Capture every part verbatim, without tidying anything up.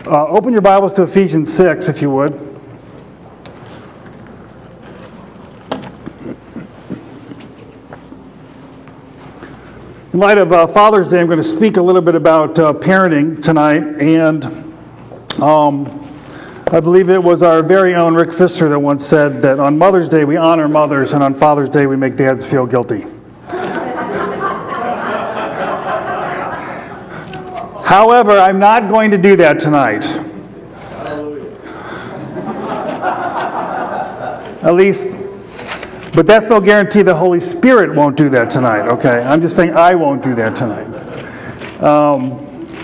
Uh, open your Bibles to Ephesians six, if you would. In light of uh, Father's Day, I'm going to speak a little bit about uh, parenting tonight, and um, I believe it was our very own Rick Pfister that once said that on Mother's Day we honor mothers, and on Father's Day we make dads feel guilty. However, I'm not going to do that tonight. At least, but that's no guarantee the Holy Spirit won't do that tonight, okay? I'm just saying I won't do that tonight. Um,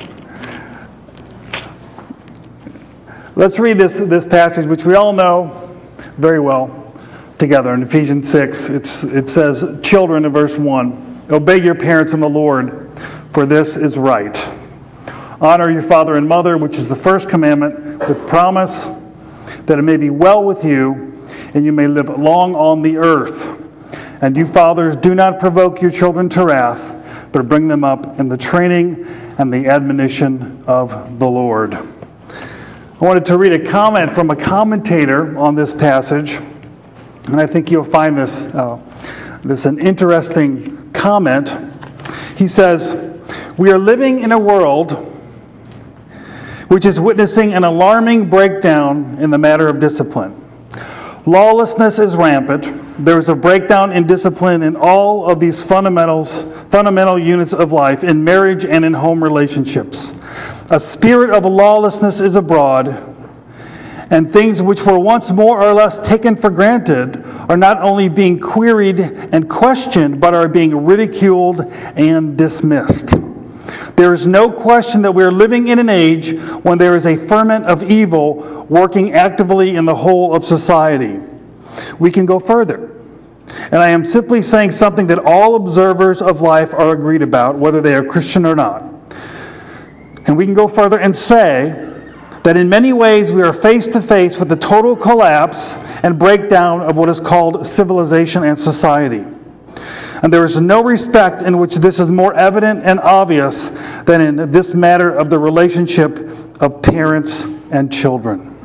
let's read this, this passage, which we all know very well together in Ephesians six. It's, it says, "Children," in verse one, "obey your parents in the Lord, for this is right. Honor your father and mother, which is the first commandment, with promise that it may be well with you, and you may live long on the earth. And you fathers, do not provoke your children to wrath, but bring them up in the training and the admonition of the Lord." I wanted to read a comment from a commentator on this passage, and I think you'll find this, uh, this an interesting comment. He says, "We are living in a world which is witnessing an alarming breakdown in the matter of discipline. Lawlessness is rampant. There is a breakdown in discipline in all of these fundamentals, fundamental units of life, in marriage and in home relationships. A spirit of lawlessness is abroad, and things which were once more or less taken for granted are not only being queried and questioned, but are being ridiculed and dismissed. There is no question that we are living in an age when there is a ferment of evil working actively in the whole of society. We can go further. And I am simply saying something that all observers of life are agreed about, whether they are Christian or not. And we can go further and say that in many ways we are face to face with the total collapse and breakdown of what is called civilization and society. And there is no respect in which this is more evident and obvious than in this matter of the relationship of parents and children."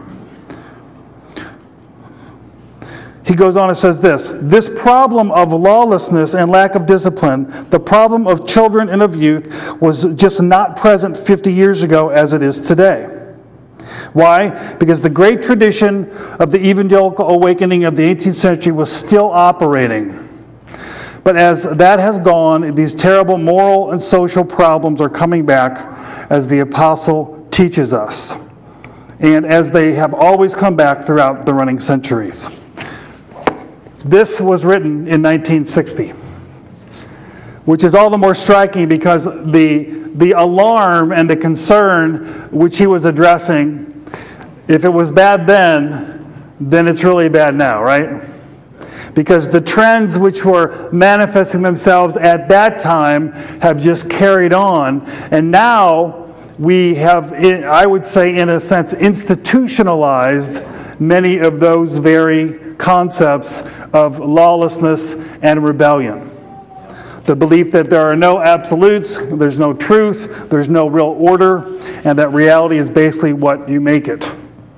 He goes on and says this, "This problem of lawlessness and lack of discipline, the problem of children and of youth, was just not present fifty years ago as it is today. Why? Because the great tradition of the evangelical awakening of the eighteenth century was still operating. But as that has gone, these terrible moral and social problems are coming back, as the apostle teaches us, and as they have always come back throughout the running centuries." This was written in nineteen sixty, which is all the more striking because the, the alarm and the concern which he was addressing, if it was bad then, then it's really bad now, right? Because the trends which were manifesting themselves at that time have just carried on. And now we have, I would say in a sense, institutionalized many of those very concepts of lawlessness and rebellion. The belief that there are no absolutes, there's no truth, there's no real order, and that reality is basically what you make it.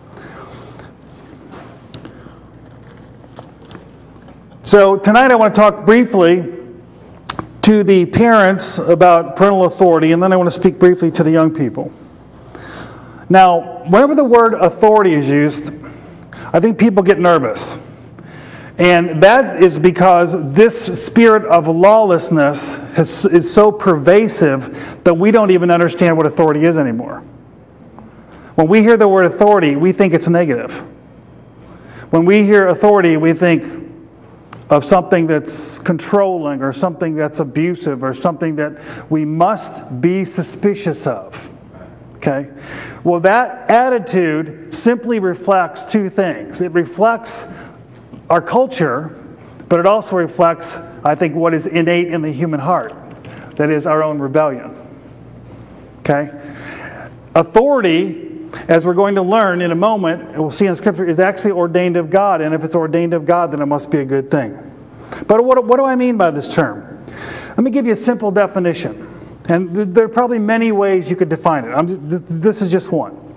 So tonight I want to talk briefly to the parents about parental authority, and then I want to speak briefly to the young people. Now, whenever the word authority is used, I think people get nervous. And that is because this spirit of lawlessness has, is so pervasive that we don't even understand what authority is anymore. When we hear the word authority, we think it's negative. When we hear authority, we think of something that's controlling or something that's abusive or something that we must be suspicious of. Okay? Well, that attitude simply reflects two things. It reflects our culture, but it also reflects, I think, what is innate in the human heart. That is our own rebellion. Okay? Authority, as we're going to learn in a moment, and we'll see in Scripture, is actually ordained of God. And if it's ordained of God, then it must be a good thing. But what, what do I mean by this term? Let me give you a simple definition. And there are probably many ways you could define it. I'm, this is just one.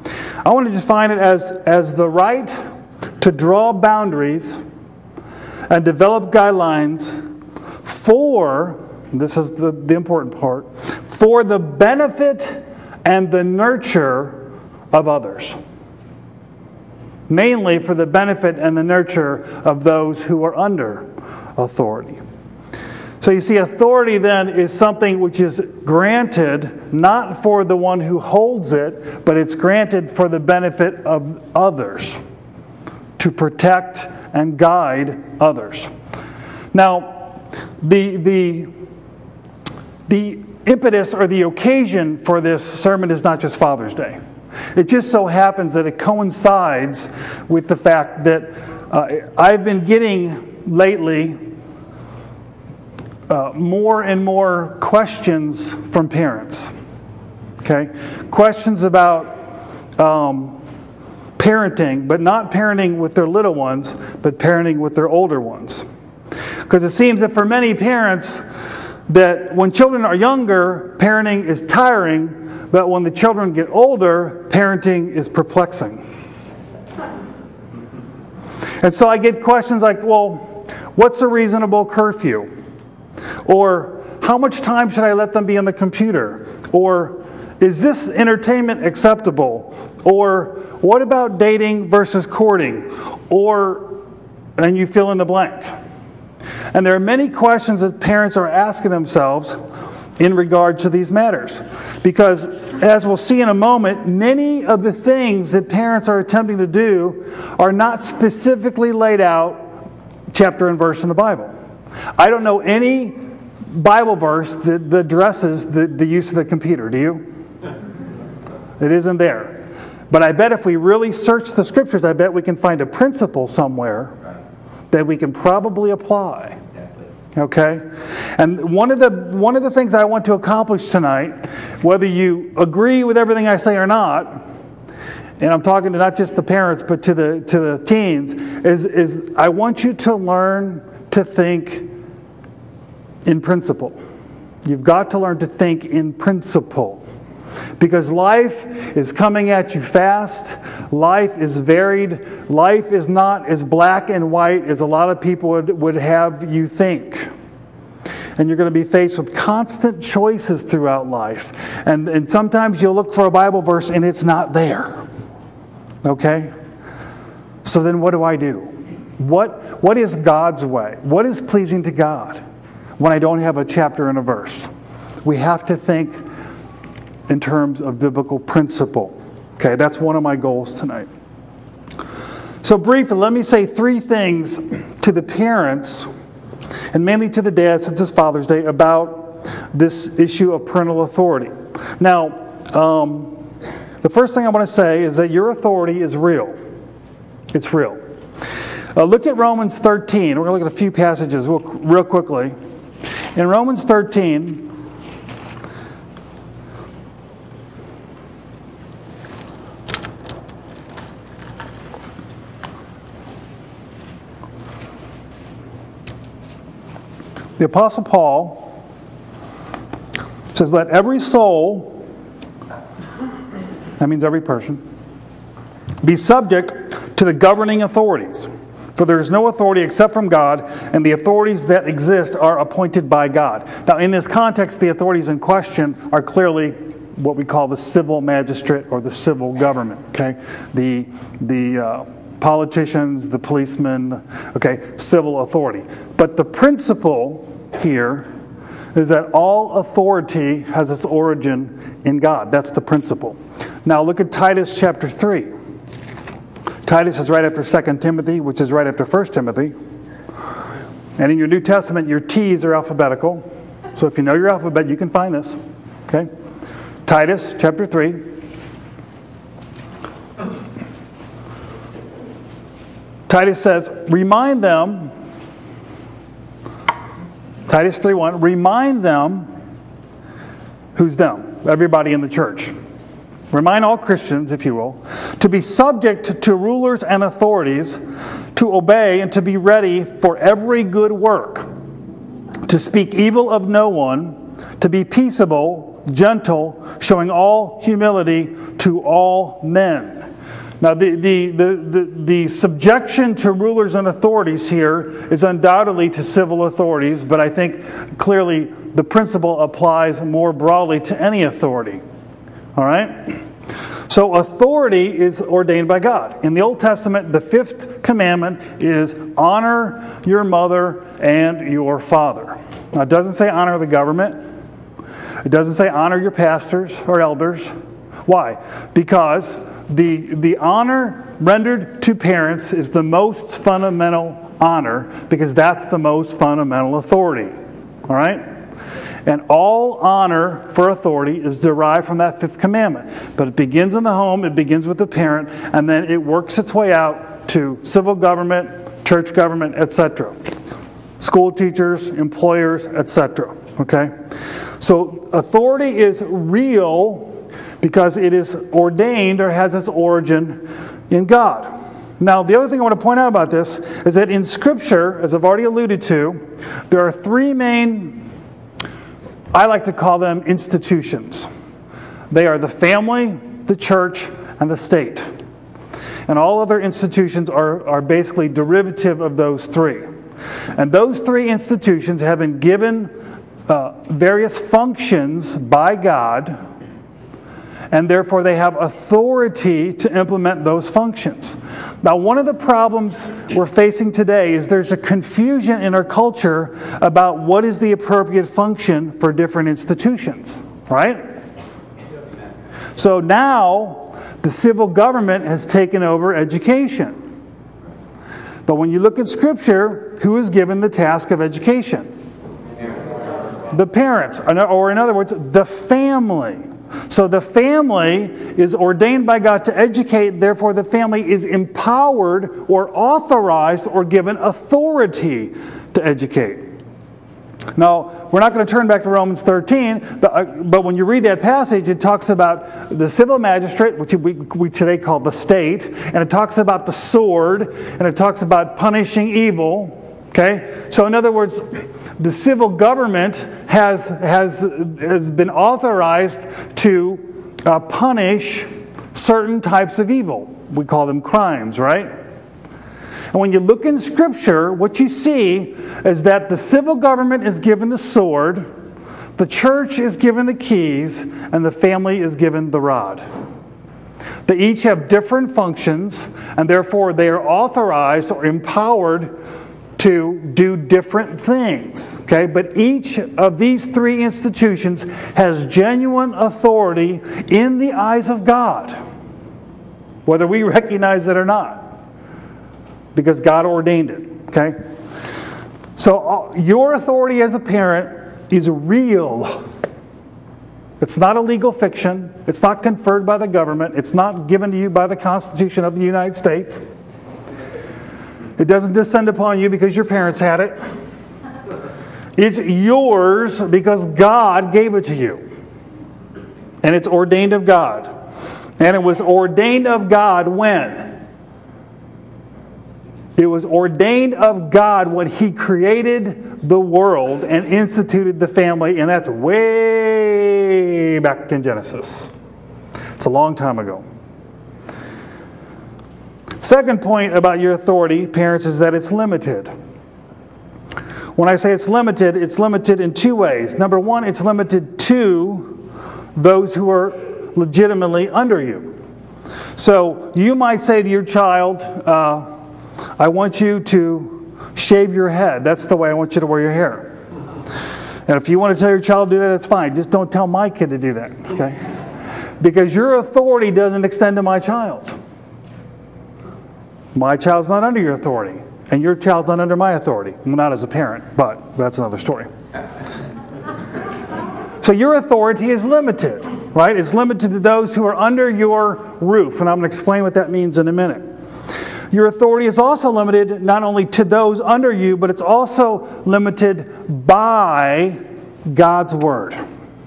I want to define it as, as the right to draw boundaries and develop guidelines for, this is the, the important part, for the benefit and the nurture of others. Mainly for the benefit and the nurture of those who are under authority. So you see, authority then is something which is granted not for the one who holds it, but it's granted for the benefit of others, to protect and guide others. Now, the the the impetus or the occasion for this sermon is not just Father's Day. It just so happens that it coincides with the fact that uh, I've been getting lately uh, more and more questions from parents. Okay? Questions about um, parenting, but not parenting with their little ones, but parenting with their older ones. Because it seems that for many parents, that when children are younger, parenting is tiring, but when the children get older, parenting is perplexing. And so I get questions like, well, what's a reasonable curfew? Or how much time should I let them be on the computer? Or is this entertainment acceptable? Or what about dating versus courting? Or, and you fill in the blank. And there are many questions that parents are asking themselves in regard to these matters. Because, as we'll see in a moment, many of the things that parents are attempting to do are not specifically laid out chapter and verse in the Bible. I don't know any Bible verse that, that addresses the, the use of the computer. Do you? It isn't there. But I bet if we really search the Scriptures, I bet we can find a principle somewhere that we can probably apply. Okay? And one of the one of the things I want to accomplish tonight, whether you agree with everything I say or not, and I'm talking to not just the parents but to the to the teens, is, is I want you to learn to think in principle. You've got to learn to think in principle. Because life is coming at you fast. Life is varied. Life is not as black and white as a lot of people would, would have you think. And you're going to be faced with constant choices throughout life. And, and sometimes you'll look for a Bible verse and it's not there. Okay? So then what do I do? What, what is God's way? What is pleasing to God when I don't have a chapter and a verse? We have to think in terms of biblical principle. Okay, that's one of my goals tonight. So briefly, let me say three things to the parents, and mainly to the dads, since it's Father's Day, about this issue of parental authority. Now, um, the first thing I want to say is that your authority is real. It's real. Uh, look at Romans thirteen. We're going to look at a few passages real, real quickly. In Romans thirteen, the Apostle Paul says, let every soul, that means every person, be subject to the governing authorities. For there is no authority except from God, and the authorities that exist are appointed by God. Now, in this context, the authorities in question are clearly what we call the civil magistrate or the civil government. Okay, the the uh, politicians, the policemen, okay, civil authority. But the principle here is that all authority has its origin in God. That's the principle. Now look at Titus chapter three. Titus is right after Second Timothy, which is right after First Timothy. And in your New Testament, your T's are alphabetical. So if you know your alphabet, you can find this. Okay? Titus chapter three. Titus says, remind them, Titus three one, remind them, who's them? Everybody in the church. Remind all Christians, if you will, to be subject to rulers and authorities, to obey and to be ready for every good work, to speak evil of no one, to be peaceable, gentle, showing all humility to all men. Now, the, the, the, the, the subjection to rulers and authorities here is undoubtedly to civil authorities, but I think clearly the principle applies more broadly to any authority. All right? So authority is ordained by God. In the Old Testament, the fifth commandment is honor your mother and your father. Now, it doesn't say honor the government. It doesn't say honor your pastors or elders. Why? Because the, the honor rendered to parents is the most fundamental honor, because that's the most fundamental authority. All right? And all honor for authority is derived from that fifth commandment. But it begins in the home, it begins with the parent, and then it works its way out to civil government, church government, et cetera. School teachers, employers, et cetera. Okay? So authority is real because it is ordained or has its origin in God. Now, the other thing I want to point out about this is that in Scripture, as I've already alluded to, there are three main, I like to call them institutions. They are the family, the church, and the state. And all other institutions are, are basically derivative of those three. And those three institutions have been given uh, various functions by God, and therefore they have authority to implement those functions. Now, one of the problems we're facing today is there's a confusion in our culture about what is the appropriate function for different institutions, right? So now the civil government has taken over education. But when you look at Scripture, who is given the task of education? The parents, or in other words, the family. So the family is ordained by God to educate, therefore the family is empowered or authorized or given authority to educate. Now, we're not going to turn back to Romans thirteen, but, uh, but when you read that passage, it talks about the civil magistrate, which we, we today call the state, and it talks about the sword, and it talks about punishing evil. Okay? So in other words, the civil government has, has, has been authorized to uh, punish certain types of evil. We call them crimes, right? And when you look in Scripture, what you see is that the civil government is given the sword, the church is given the keys, and the family is given the rod. They each have different functions, and therefore they are authorized or empowered to do different things. Okay? But each of these three institutions has genuine authority in the eyes of God, whether we recognize it or not, because God ordained it. Okay? So your authority as a parent is real. It's not a legal fiction. It's not conferred by the government. It's not given to you by the Constitution of the United States. It doesn't descend upon you because your parents had it. It's yours because God gave it to you. And it's ordained of God. And it was ordained of God when? It was ordained of God when He created the world and instituted the family, and that's way back in Genesis. It's a long time ago. Second point about your authority, parents, is that it's limited. When I say it's limited, it's limited in two ways. Number one, it's limited to those who are legitimately under you. So you might say to your child, uh, I want you to shave your head. That's the way I want you to wear your hair. And if you want to tell your child to do that, that's fine. Just don't tell my kid to do that, okay? Because your authority doesn't extend to my child. My child's not under your authority, and your child's not under my authority. Well, not as a parent, but that's another story. So your authority is limited, right? It's limited to those who are under your roof, and I'm going to explain what that means in a minute. Your authority is also limited not only to those under you, but it's also limited by God's Word.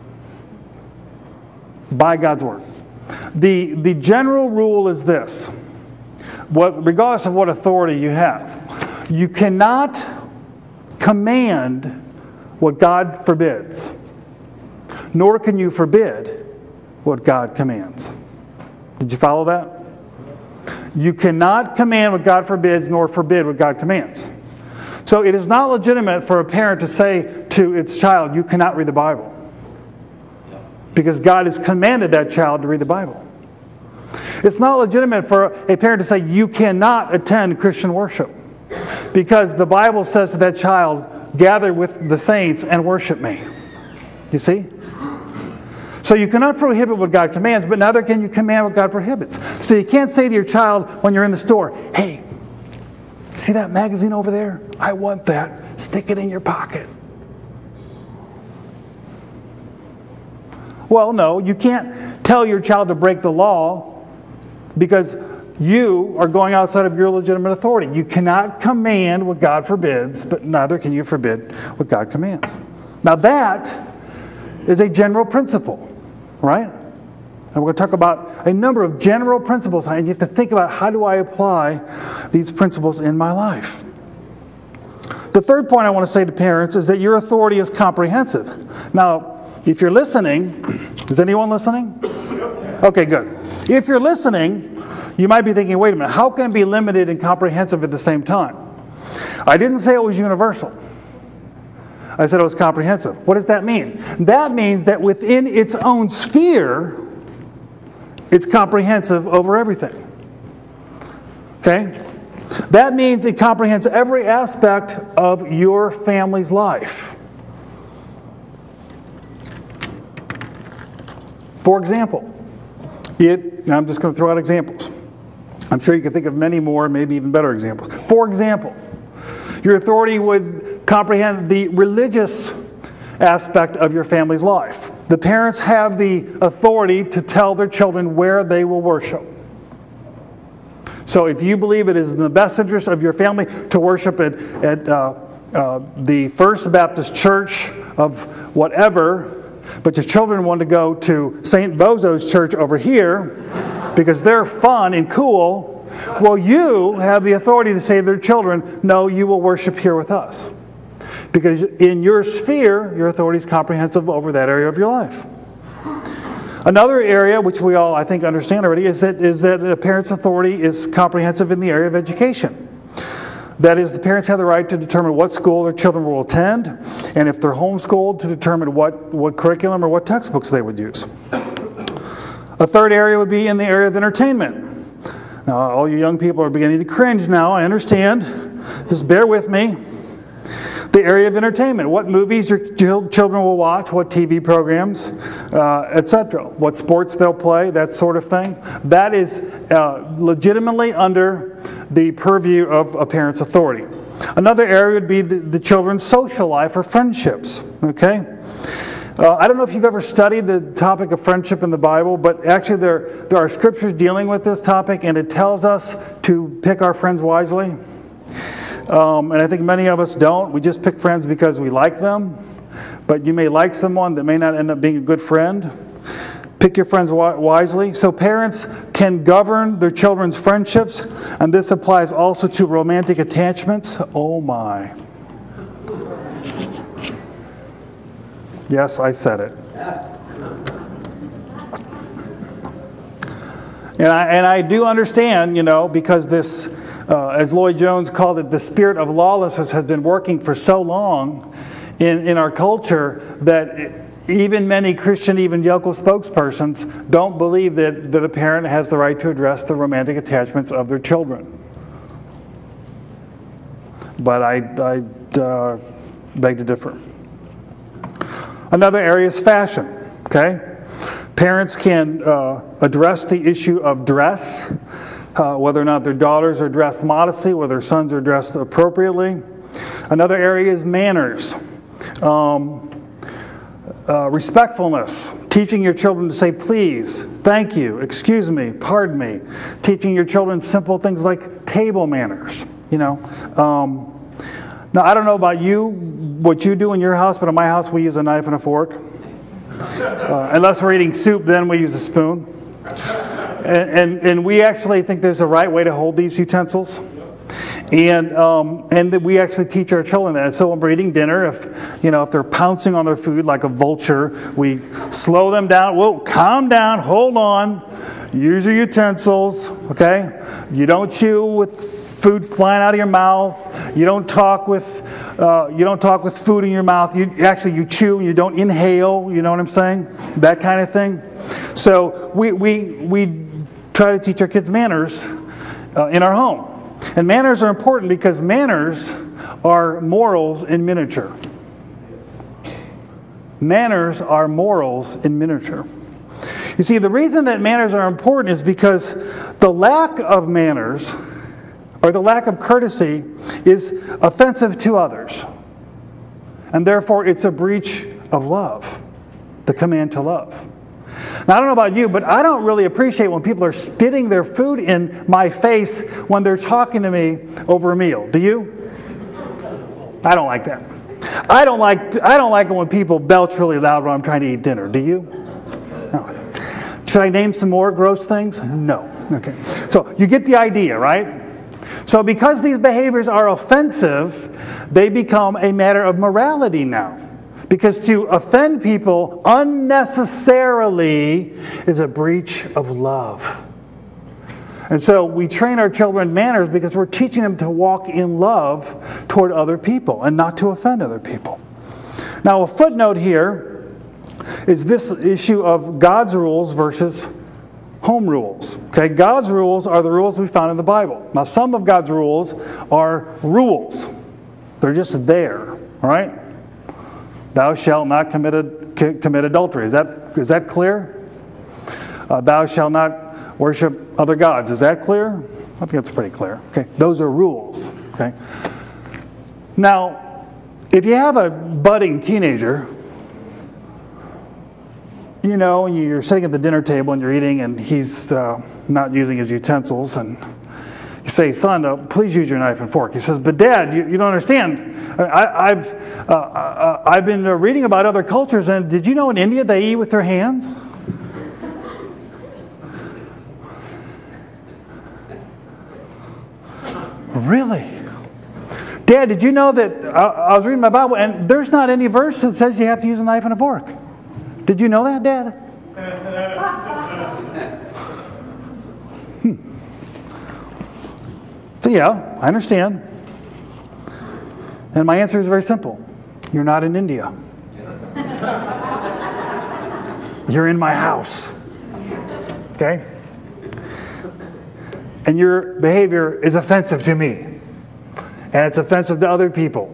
By God's Word. The, the general rule is this. What, regardless of what authority you have, you cannot command what God forbids, nor can you forbid what God commands. Did you follow that? You cannot command what God forbids, nor forbid what God commands. So it is not legitimate for a parent to say to its child, you cannot read the Bible. Because God has commanded that child to read the Bible. It's not legitimate for a parent to say, you cannot attend Christian worship. Because the Bible says to that child, gather with the saints and worship me. You see? So you cannot prohibit what God commands, but neither can you command what God prohibits. So you can't say to your child when you're in the store, hey, see that magazine over there? I want that. Stick it in your pocket. Well, no, you can't tell your child to break the law because you are going outside of your legitimate authority. You cannot command what God forbids, but neither can you forbid what God commands. Now that is a general principle, right? And we're going to talk about a number of general principles, and you have to think about how do I apply these principles in my life. The third point I want to say to parents is that your authority is comprehensive. Now, if you're listening, is anyone listening? Okay, good. If you're listening, you might be thinking, wait a minute, how can it be limited and comprehensive at the same time? I didn't say it was universal. I said it was comprehensive. What does that mean? That means that within its own sphere, it's comprehensive over everything. Okay? That means it comprehends every aspect of your family's life. For example, it, I'm just going to throw out examples. I'm sure you can think of many more, maybe even better examples. For example, your authority would comprehend the religious aspect of your family's life. The parents have the authority to tell their children where they will worship. So if you believe it is in the best interest of your family to worship at, at uh, uh, the First Baptist Church of whatever, but your children want to go to Saint Bozo's church over here because they're fun and cool, well, you have the authority to say to their children, no, you will worship here with us. Because in your sphere, your authority is comprehensive over that area of your life. Another area, which we all, I think, understand already, is that, is that a parent's authority is comprehensive in the area of education. That is, the parents have the right to determine what school their children will attend, and if they're homeschooled, to determine what, what curriculum or what textbooks they would use. A third area would be in the area of entertainment. Now, all you young people are beginning to cringe now, I understand. Just bear with me. The area of entertainment. What movies your children will watch, what T V programs, uh, et cetera. What sports they'll play, that sort of thing. That is uh, legitimately under the purview of a parent's authority. Another area would be the, the children's social life or friendships. Okay? Uh, I don't know if you've ever studied the topic of friendship in the Bible, but actually there, there are scriptures dealing with this topic, and it tells us to pick our friends wisely. Um, and I think many of us don't. We just pick friends because we like them. But you may like someone that may not end up being a good friend. Pick your friends wisely. So parents can govern their children's friendships, and this applies also to romantic attachments. Oh my. Yes, I said it. And I, and I do understand, you know, because this, uh, as Lloyd Jones called it, the spirit of lawlessness has been working for so long in, in our culture that it, even many Christian evangelical spokespersons don't believe that, that a parent has the right to address the romantic attachments of their children. But I, I uh, beg to differ. Another area is fashion. Okay, parents can uh, address the issue of dress, uh, whether or not their daughters are dressed modestly, whether their sons are dressed appropriately. Another area is manners. Um, Uh, respectfulness, teaching your children to say please, thank you, excuse me, pardon me. Teaching your children simple things like table manners, you know. Um, now, I don't know about you, what you do in your house, but in my house we use a knife and a fork. Uh, unless we're eating soup, then we use a spoon. And, and, and we actually think there's a right way to hold these utensils. And um, and that we actually teach our children that. So when we're eating dinner, if you know if they're pouncing on their food like a vulture, we slow them down. Whoa, calm down, hold on, use your utensils. Okay, You don't chew with food flying out of your mouth. You don't talk with uh, you don't talk with food in your mouth. You actually you chew. You don't inhale. You know what I'm saying? That kind of thing. So we we we try to teach our kids manners uh, in our home, and manners are important because manners are morals in miniature. Manners are morals in miniature. You see, the reason that manners are important is because the lack of manners or the lack of courtesy is offensive to others. And therefore, it's a breach of love, the command to love. Now, I don't know about you, but I don't really appreciate when people are spitting their food in my face when they're talking to me over a meal. Do you? I don't like that. I don't like I don't like it when people belch really loud when I'm trying to eat dinner. Do you? No. Should I name some more gross things? No. Okay. So you get the idea, right? So because these behaviors are offensive, they become a matter of morality now. Because to offend people unnecessarily is a breach of love. And so we train our children manners because we're teaching them to walk in love toward other people and not to offend other people. Now, a footnote here is this issue of God's rules versus home rules. Okay, God's rules are the rules we found in the Bible. Now, some of God's rules are rules. They're just there, all right? Thou shalt not commit, a, commit adultery. Is that, is that clear? Uh, thou shalt not worship other gods. Is that clear? I think that's pretty clear. Okay, those are rules. Okay. Now, if you have a budding teenager, you know, and you're sitting at the dinner table and you're eating, and he's uh, not using his utensils, and you say, "Son, uh, please use your knife and fork." He says, "But Dad, you, you don't understand. I, I've uh, uh, I've been uh, reading about other cultures, and did you know in India they eat with their hands?" Really? Dad, did you know that I, I was reading my Bible and there's not any verse that says you have to use a knife and a fork? Did you know that, Dad? hmm. So yeah, I understand. And my answer is very simple. You're not in India. You're in my house. Okay? And your behavior is offensive to me. And it's offensive to other people.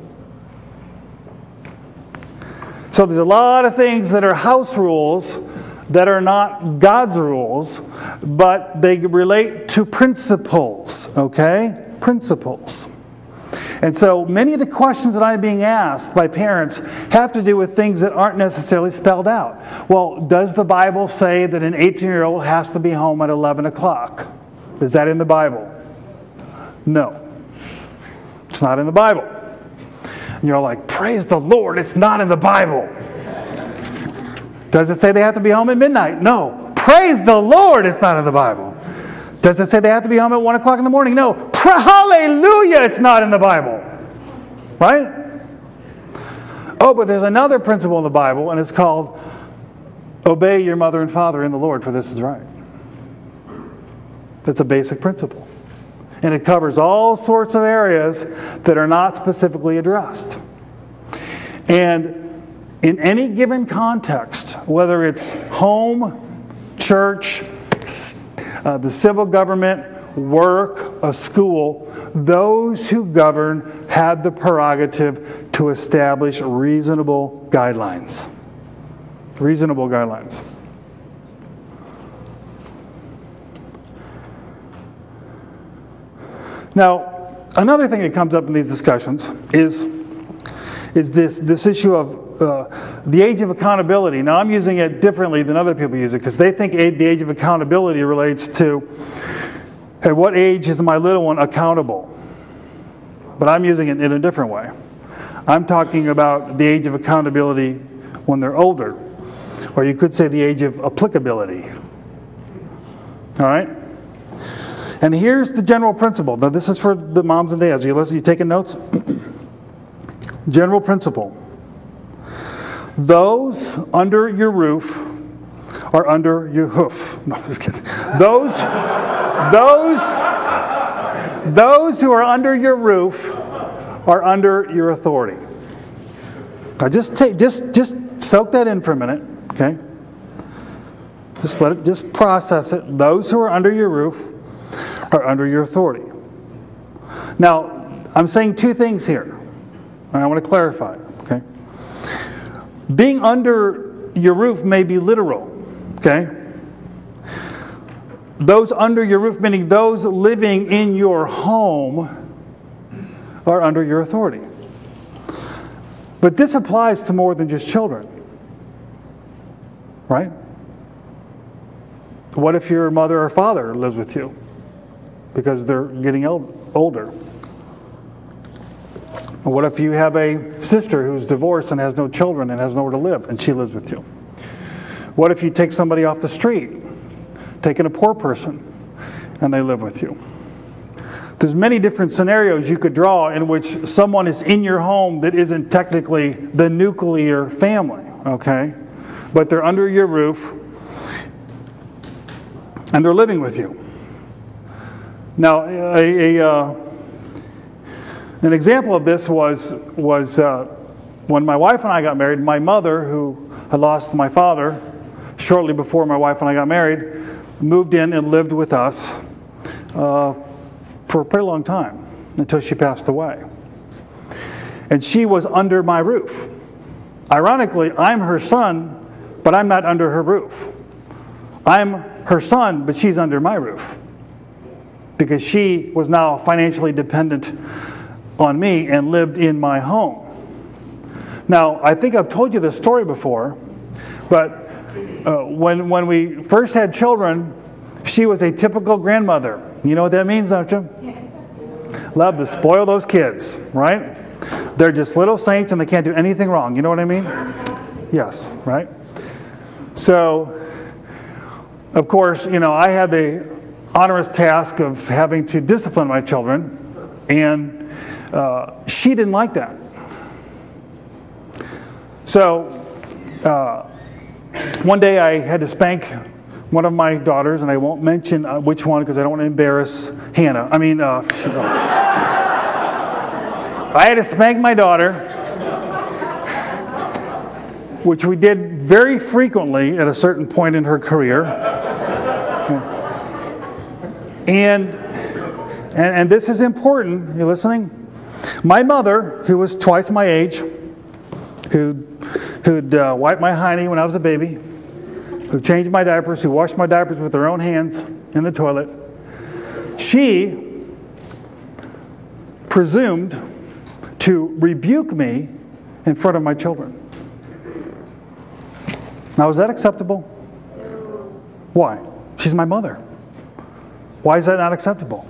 So there's a lot of things that are house rules that are not God's rules, but they relate to principles, okay? Principles. And so many of the questions that I'm being asked by parents have to do with things that aren't necessarily spelled out. Well, does the Bible say that an eighteen-year-old has to be home at eleven o'clock? Is that in the Bible? No. It's not in the Bible. And you're all like, praise the Lord, it's not in the Bible. Does it say they have to be home at midnight? No. Praise the Lord, it's not in the Bible. Does it say they have to be home at one o'clock in the morning? No. Pra- Hallelujah, it's not in the Bible. Right? Oh, but there's another principle in the Bible, and it's called obey your mother and father in the Lord, for this is right. That's a basic principle. And it covers all sorts of areas that are not specifically addressed. And in any given context, whether it's home, church, uh, the civil government, work, a school, those who govern have the prerogative to establish reasonable guidelines. Reasonable guidelines. Now, another thing that comes up in these discussions is, is this, this issue of uh, the age of accountability. Now, I'm using it differently than other people use it because they think the age of accountability relates to, at what age is my little one accountable? But I'm using it in a different way. I'm talking about the age of accountability when they're older. Or you could say the age of applicability. All right? And here's the general principle. Now, this is for the moms and dads. Are you listening? You taking notes? General principle. Those under your roof are under your hoof. No, just kidding. Those, those, those who are under your roof are under your authority. Now just take, just, just soak that in for a minute, okay? Just let it, just process it. Those who are under your roof are under your authority. Now, I'm saying two things here, and I want to clarify, okay? Being under your roof may be literal, okay? Those under your roof, meaning those living in your home, are under your authority. But this applies to more than just children, right? What if your mother or father lives with you because they're getting older? What if you have a sister who's divorced and has no children and has nowhere to live and she lives with you? What if you take somebody off the street, taking a poor person, and they live with you? There's many different scenarios you could draw in which someone is in your home that isn't technically the nuclear family, okay? But they're under your roof and they're living with you. Now, a, a, uh, an example of this was, was uh, when my wife and I got married, my mother, who had lost my father shortly before my wife and I got married, moved in and lived with us uh, for a pretty long time, until she passed away. And she was under my roof. Ironically, I'm her son, but I'm not under her roof. I'm her son, but she's under my roof, because she was now financially dependent on me and lived in my home. Now, I think I've told you this story before, but uh, when, when we first had children, she was a typical grandmother. You know what that means, don't you? Love to spoil those kids, right? They're just little saints and they can't do anything wrong. You know what I mean? Yes, right? So, of course, you know, I had the onerous task of having to discipline my children, and uh, she didn't like that. So, uh, one day I had to spank one of my daughters, and I won't mention uh, which one because I don't want to embarrass Hannah. I mean, uh, I had to spank my daughter, which we did very frequently at a certain point in her career. And, and, and this is important. You listening? My mother, who was twice my age, who who'd uh, wiped my hiney when I was a baby, who changed my diapers, who washed my diapers with her own hands in the toilet, she presumed to rebuke me in front of my children. Now, is that acceptable? Why? She's my mother. Why is that not acceptable?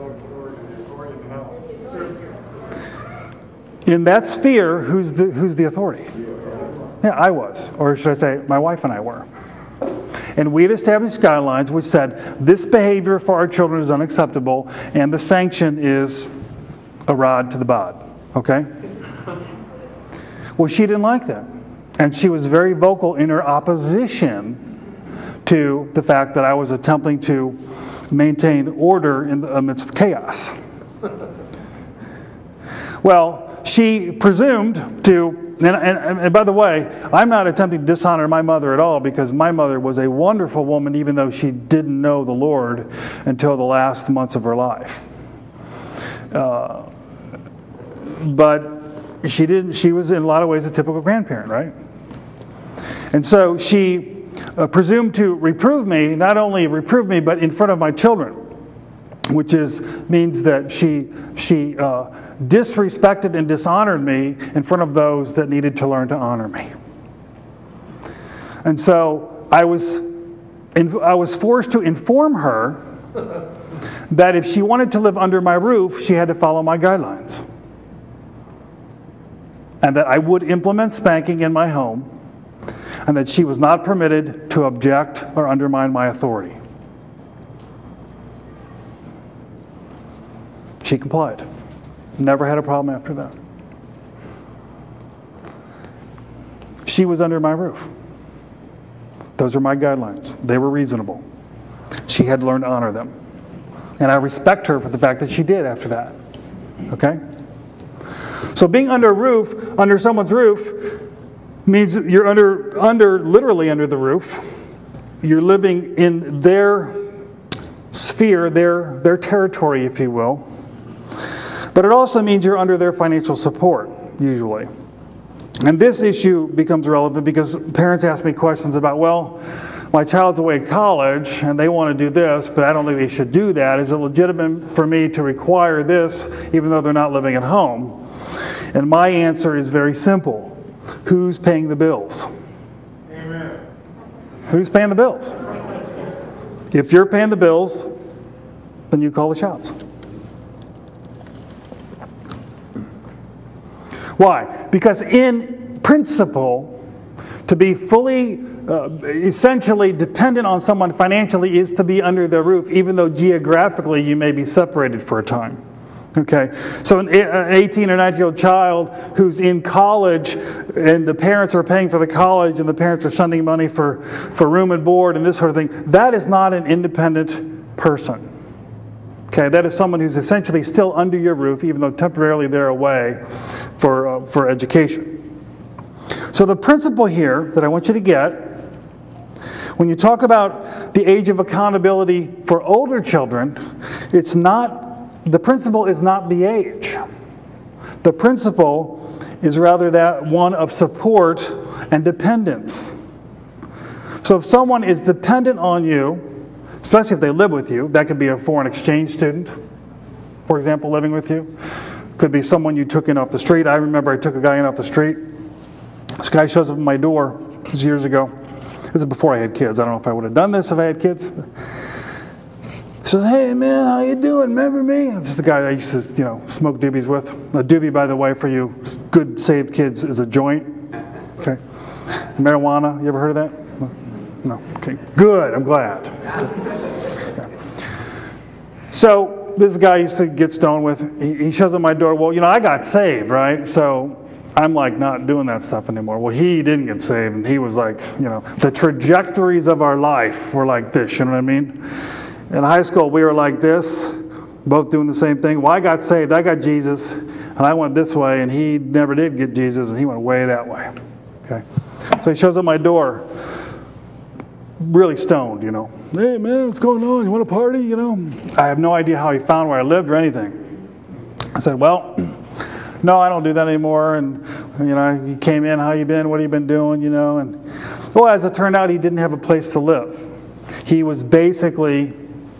In that sphere, who's the, who's the authority? Yeah, I was. Or should I say, my wife and I were. And we had established guidelines which said this behavior for our children is unacceptable, and the sanction is a rod to the bod. Okay? Well, she didn't like that. And she was very vocal in her opposition to the fact that I was attempting to maintain order in the, amidst chaos. Well, she presumed to, and, and, and by the way, I'm not attempting to dishonor my mother at all, because my mother was a wonderful woman, even though she didn't know the Lord until the last months of her life. Uh, but she didn't. She was in a lot of ways a typical grandparent, right? And so she uh, presumed to reprove me, not only reprove me, but in front of my children, which is means that she she uh, disrespected and dishonored me in front of those that needed to learn to honor me. And so I was I was forced to inform her that if she wanted to live under my roof, she had to follow my guidelines, and that I would implement spanking in my home, and that she was not permitted to object or undermine my authority. She complied. Never had a problem after that. She was under my roof. Those are my guidelines. They were reasonable. She had learned to honor them. And I respect her for the fact that she did after that. Okay? So being under a roof, under someone's roof, means you're under, under, literally under the roof. You're living in their sphere, their, their territory, if you will. But it also means you're under their financial support, usually. And this issue becomes relevant because parents ask me questions about, well, my child's away at college and they want to do this, but I don't think they should do that. Is it legitimate for me to require this even though they're not living at home? And my answer is very simple. Who's paying the bills? Amen. Who's paying the bills? If you're paying the bills, then you call the shots. Why? Because in principle, to be fully, uh, essentially dependent on someone financially is to be under their roof, even though geographically you may be separated for a time. Okay, so an eighteen or nineteen-year-old child who's in college and the parents are paying for the college and the parents are sending money for, for room and board and this sort of thing, that is not an independent person. Okay, that is someone who's essentially still under your roof, even though temporarily they're away for, uh, for education. So the principle here that I want you to get, when you talk about the age of accountability for older children, it's not The principle is not the age. The principle is rather that one of support and dependence. So if someone is dependent on you, especially if they live with you, that could be a foreign exchange student, for example, living with you. Could be someone you took in off the street. I remember I took a guy in off the street. This guy shows up at my door. This was years ago. This is before I had kids. I don't know if I would have done this if I had kids. He says, "Hey man, how you doing? Remember me?" This is the guy I used to, you know, smoke doobies with. A doobie, by the way, for you good saved kids, is a joint. Okay. Marijuana. You ever heard of that? No. Okay. Good. I'm glad. Yeah. So this guy I used to get stoned with. He, he shows up at my door. Well, you know, I got saved, right? So I'm like not doing that stuff anymore. Well, he didn't get saved, and he was like, you know, the trajectories of our life were like this. You know what I mean? In high school, we were like this, both doing the same thing. Well, I got saved, I got Jesus, and I went this way, and he never did get Jesus, and he went way that way. Okay, so he shows up at my door, really stoned, you know. "Hey, man, what's going on? You want to party, you know?" I have no idea how he found where I lived or anything. I said, "Well, no, I don't do that anymore." And, you know, he came in, "How you been? What have you been doing?" You know, and, well, as it turned out, he didn't have a place to live. He was basically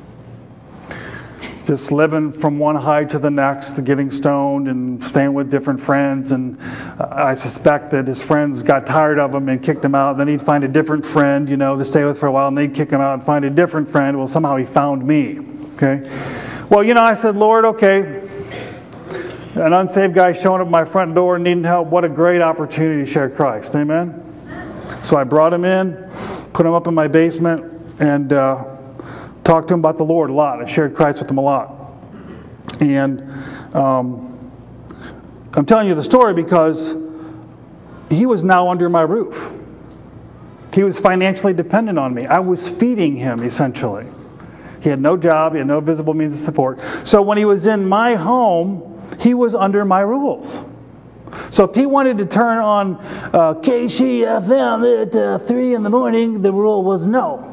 just living from one high to the next, getting stoned and staying with different friends. And I suspect that his friends got tired of him and kicked him out. Then he'd find a different friend, you know, to stay with for a while, and they'd kick him out and find a different friend. Well, somehow he found me. Okay. Well, you know, I said, "Lord, okay, an unsaved guy showing up at my front door needing help. What a great opportunity to share Christ." Amen. So I brought him in, put him up in my basement, and uh, talked to him about the Lord a lot. I shared Christ with him a lot. And um, I'm telling you the story because he was now under my roof. He was financially dependent on me. I was feeding him, essentially. He had no job. He had no visible means of support. So when he was in my home, he was under my rules. So if he wanted to turn on uh, K C F M at uh, three in the morning, the rule was no.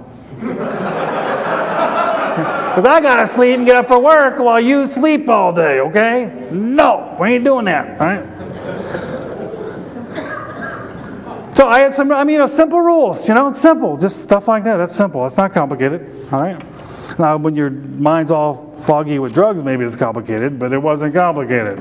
Because I got to sleep and get up for work while you sleep all day, okay? No, we ain't doing that, all right? So I had some, I mean, you know, simple rules, you know, simple, just stuff like that. That's simple. It's not complicated, all right? Now, when your mind's all foggy with drugs, maybe it's complicated, but it wasn't complicated.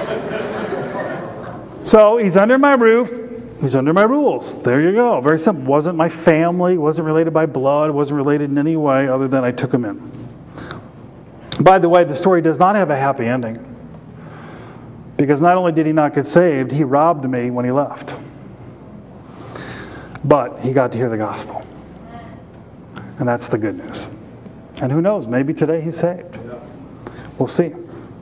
So he's under my roof. He's under my rules. There you go. Very simple. Wasn't my family. Wasn't related by blood. Wasn't related in any way other than I took him in. By the way, the story does not have a happy ending. Because not only did he not get saved, he robbed me when he left. But he got to hear the gospel. And that's the good news. And who knows, maybe today he's saved. We'll see.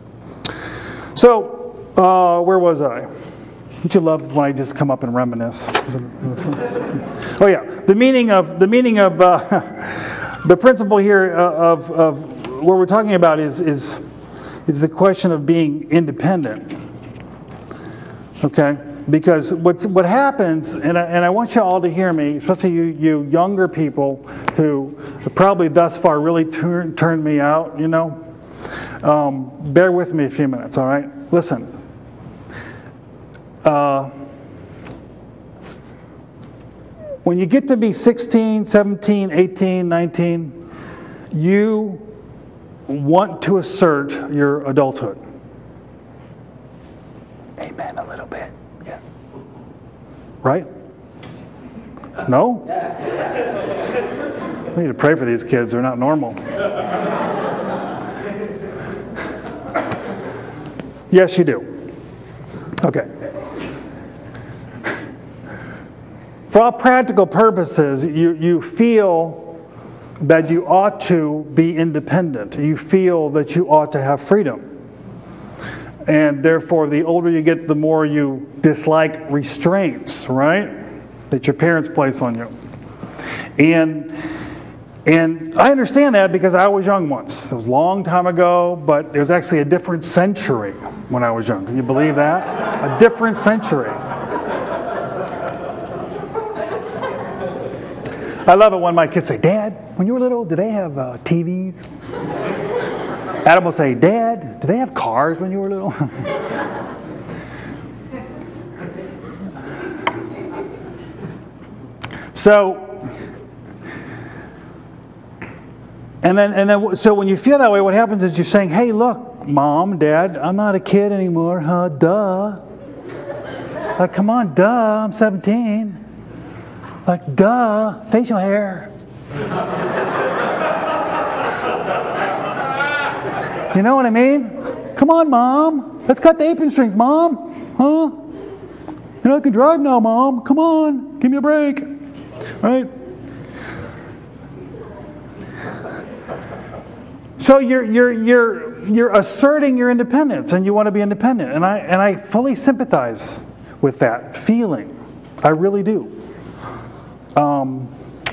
So, uh, where was I? Don't you love when I just come up and reminisce? Oh yeah, the meaning of the meaning of uh, the principle here of, of what we're talking about is, is, is the question of being independent. Okay? Because what's, what happens, and I, and I want you all to hear me, especially you, you younger people who probably thus far really turn, turned me out, you know. Um, bear with me a few minutes, all right? Listen. Uh, when you get to be sixteen, seventeen, eighteen, nineteen, you want to assert your adulthood. Amen a little bit. Yeah. Right? No? We need to pray for these kids. They're not normal. Yes, you do. Okay. For all practical purposes, you, you feel that you ought to be independent. You feel that you ought to have freedom. And therefore, the older you get, the more you dislike restraints, right? That your parents place on you. And, and I understand that because I was young once. It was a long time ago, but it was actually a different century when I was young. Can you believe that? A different century. I love it when my kids say, Dad, when you were little, did they have uh, T Vs? Adam will say, Dad, do they have cars when you were little? So, and then, and then, so when you feel that way, what happens is you're saying, hey, look, Mom, Dad, I'm not a kid anymore, huh? Duh. Like, come on, duh, I'm seventeen. Like, duh, facial hair. You know what I mean? Come on, Mom. Let's cut the apron strings, Mom. Huh? You know, I can drive now, Mom. Come on. Give me a break. Right? So you're you're you're you're asserting your independence, and you want to be independent. And I and I fully sympathize with that feeling. I really do. Um,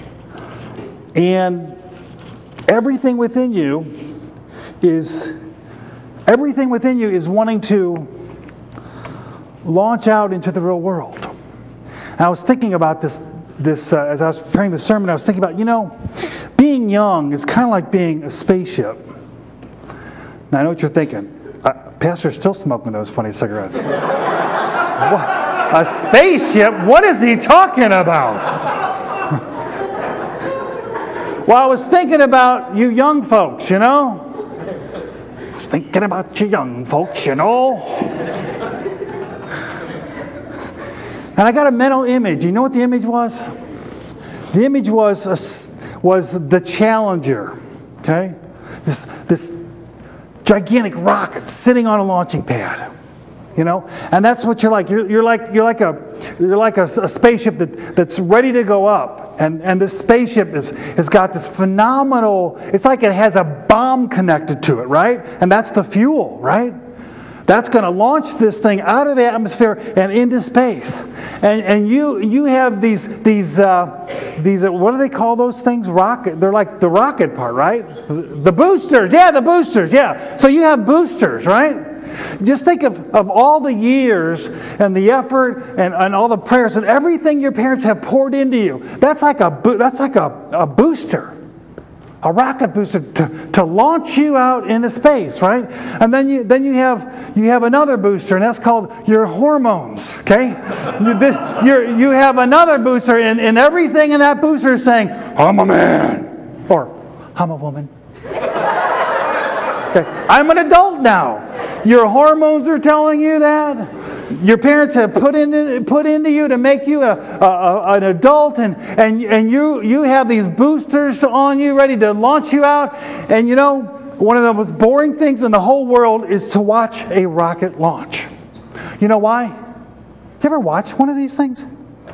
and everything within you is everything within you is wanting to launch out into the real world. And I was thinking about this this uh, as I was preparing the sermon. I was thinking about, you know, being young is kind of like being a spaceship. Now I know what you're thinking. Uh, Pastor's still smoking those funny cigarettes. What? A spaceship? What is he talking about? Well, I was thinking about you young folks, you know. I was thinking about you young folks, you know. And I got a mental image. You know what the image was? The image was a, was the Challenger, okay? This this gigantic rocket sitting on a launching pad. You know, and that's what you're like. You're, you're like you're like a you're like a, a spaceship that, that's ready to go up, and and this spaceship is has got this phenomenal. It's like it has a bomb connected to it, right? And that's the fuel, right? That's going to launch this thing out of the atmosphere and into space. And and you you have these these uh, these uh, what do they call those things? Rocket. They're like the rocket part, right? The boosters. Yeah, the boosters. Yeah. So you have boosters, right? Just think of, of all the years and the effort and, and all the prayers and everything your parents have poured into you. That's like a that's like a, a booster, a rocket booster to, to launch you out into space, right? And then you then you have you have another booster, and that's called your hormones. Okay, you you have another booster, and, and everything in that booster is saying, "I'm a man," or "I'm a woman." Okay, I'm an adult now. Your hormones are telling you that. Your parents have put into put into you to make you a, a, an adult, and and and you you have these boosters on you ready to launch you out. And you know, one of the most boring things in the whole world is to watch a rocket launch. You know why? You ever watch one of these things?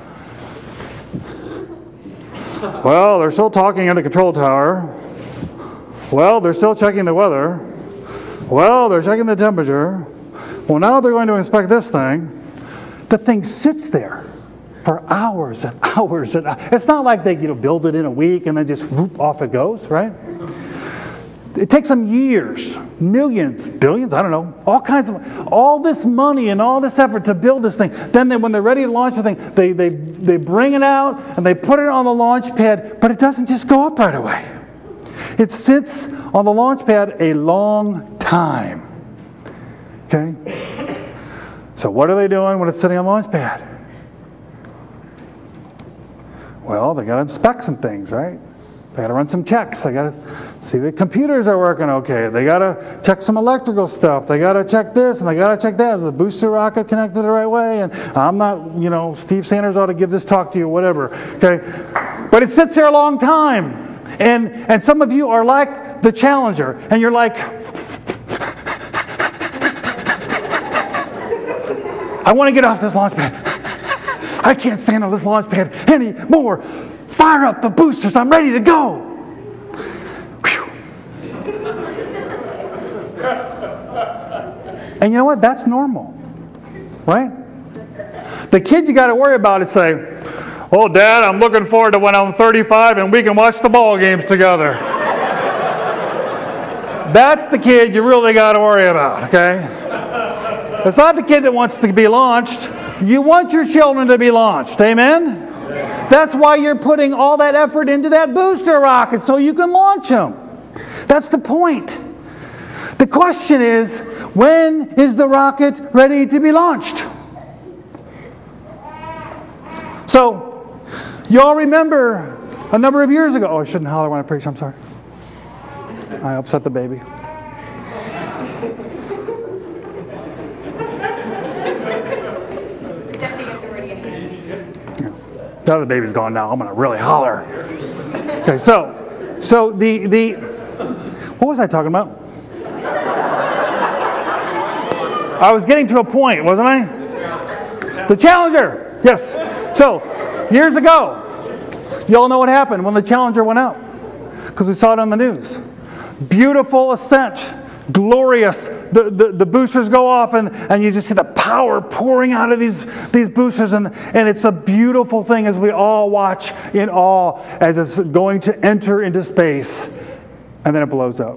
Well, they're still talking in the control tower. Well, they're still checking the weather. Well, they're checking the temperature. Well, now they're going to inspect this thing. The thing sits there for hours and hours and hours. It's not like they, you know, build it in a week and then just whoop, off it goes, right? It takes them years, millions, billions, I don't know, all kinds of, all this money and all this effort to build this thing. Then they, when they're ready to launch the thing, they, they, they bring it out and they put it on the launch pad, but it doesn't just go up right away. It sits on the launch pad a long time. Okay? So what are they doing when it's sitting on the launch pad? Well, they got to inspect some things, right? They got to run some checks. They got to see the computers are working okay. They got to check some electrical stuff. They got to check this and they got to check that. Is the booster rocket connected the right way? And I'm not, you know, Steve Sanders ought to give this talk to you, whatever. Okay, but it sits there a long time, and and some of you are like the Challenger, and you're like, I want to get off this launch pad. I can't stand on this launch pad anymore. Fire up the boosters. I'm ready to go. Whew. And you know what? That's normal. Right? The kid you got to worry about is say, oh, Dad, I'm looking forward to when I'm thirty-five and we can watch the ball games together. That's the kid you really got to worry about, okay? It's not the kid that wants to be launched. You want your children to be launched. Amen? That's why you're putting all that effort into that booster rocket, so you can launch them. That's the point. The question is, when is the rocket ready to be launched? So, you all remember a number of years ago. Oh, I shouldn't holler when I preach. I'm sorry. I upset the baby. The other baby's gone now. I'm going to really holler. Okay, so, so the the what was I talking about? I was getting to a point, wasn't I? The Challenger. Yes. So, years ago, you all know what happened when the Challenger went out, because we saw it on the news. Beautiful ascent. Glorious. The, the, the boosters go off and, and you just see the power pouring out of these, these boosters, and, and it's a beautiful thing as we all watch in awe as it's going to enter into space, and then it blows up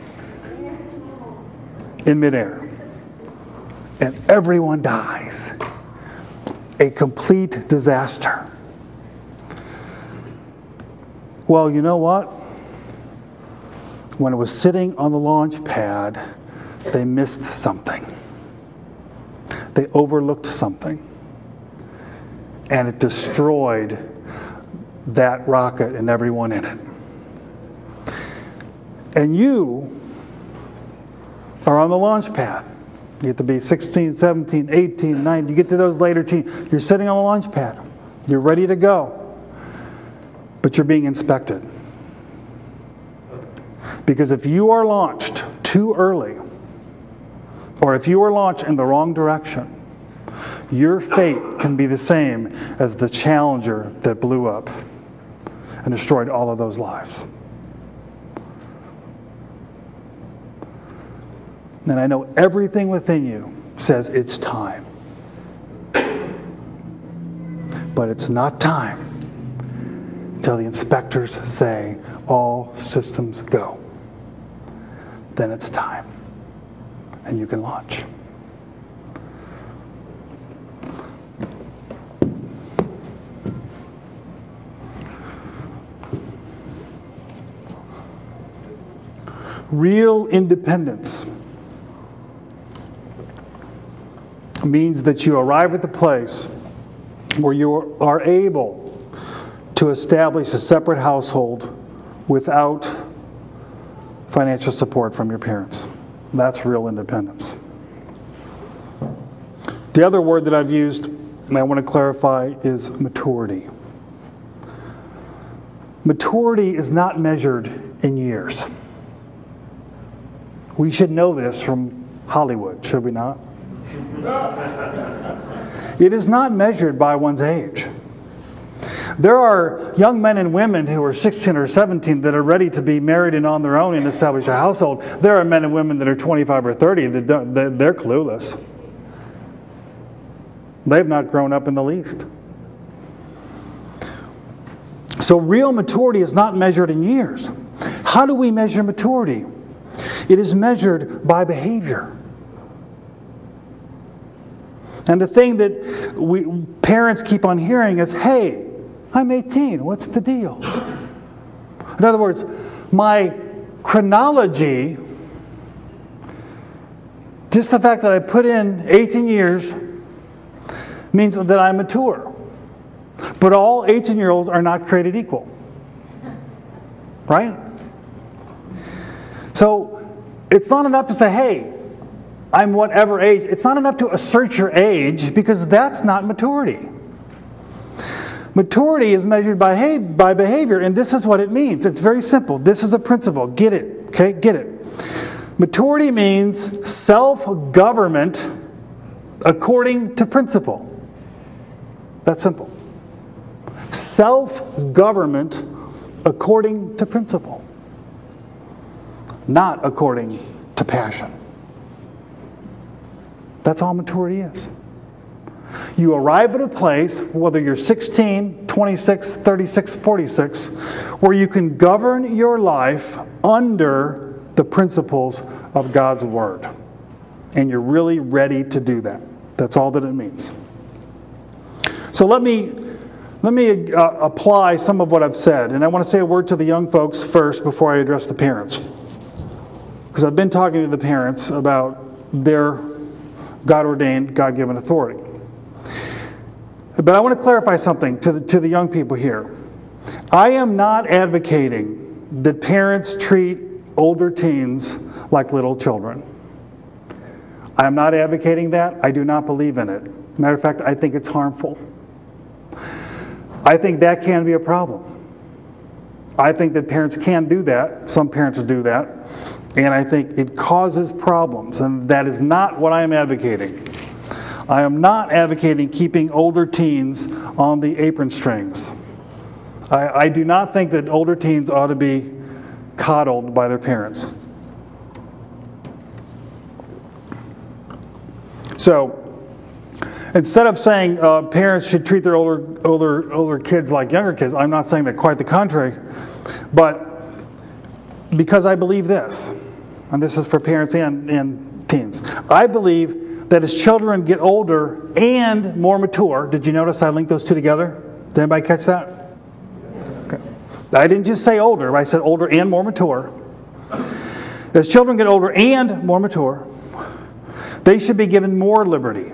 in midair and everyone dies. A complete disaster. Well, you know what? When it was sitting on the launch pad, they missed something. They overlooked something. And it destroyed that rocket and everyone in it. And you are on the launch pad. You get to be sixteen, seventeen, eighteen, nineteen. You get to those later teens. You're sitting on the launch pad. You're ready to go. But you're being inspected. Because if you are launched too early, or if you are launched in the wrong direction, your fate can be the same as the Challenger that blew up and destroyed all of those lives. And I know everything within you says it's time. But it's not time until the inspectors say all systems go. Then it's time. And you can launch. Real independence means that you arrive at the place where you are able to establish a separate household without financial support from your parents. That's real independence. The other word that I've used, and I want to clarify, is maturity. Maturity is not measured in years. We should know this from Hollywood, should we not? It is not measured by one's age. There are young men and women who are sixteen or seventeen that are ready to be married and on their own and establish a household. There are men and women that are twenty-five or thirty that don't, they're clueless. They've not grown up in the least. So real maturity is not measured in years. How do we measure maturity? It is measured by behavior. And the thing that we parents keep on hearing is, hey, I'm eighteen, what's the deal? In other words, my chronology, just the fact that I put in eighteen years, means that I'm mature. But all eighteen-year-olds are not created equal. Right? So it's not enough to say, hey, I'm whatever age. It's not enough to assert your age, because that's not maturity. Maturity is measured by, hey, by behavior, and this is what it means. It's very simple. This is a principle. Get it. Okay? Get it. Maturity means self-government according to principle. That's simple. Self-government according to principle, not according to passion. That's all maturity is. You arrive at a place, whether you're sixteen, twenty-six, thirty-six, forty-six, where you can govern your life under the principles of God's Word. And you're really ready to do that. That's all that it means. So let me, let me uh, apply some of what I've said. And I want to say a word to the young folks first before I address the parents. Because I've been talking to the parents about their God-ordained, God-given authority. But I want to clarify something to the, to the young people here. I am not advocating that parents treat older teens like little children. I am not advocating that. I do not believe in it. Matter of fact, I think it's harmful. I think that can be a problem. I think that parents can do that. Some parents do that. And I think it causes problems. And that is not what I am advocating. I am not advocating keeping older teens on the apron strings. I, I do not think that older teens ought to be coddled by their parents. So, instead of saying uh, parents should treat their older, older, older kids like younger kids, I'm not saying that, quite the contrary. But because I believe this, and this is for parents and, and teens, I believe that as children get older and more mature, did you notice I linked those two together? Did anybody catch that? Okay. I didn't just say older, I said older and more mature. As children get older and more mature, they should be given more liberty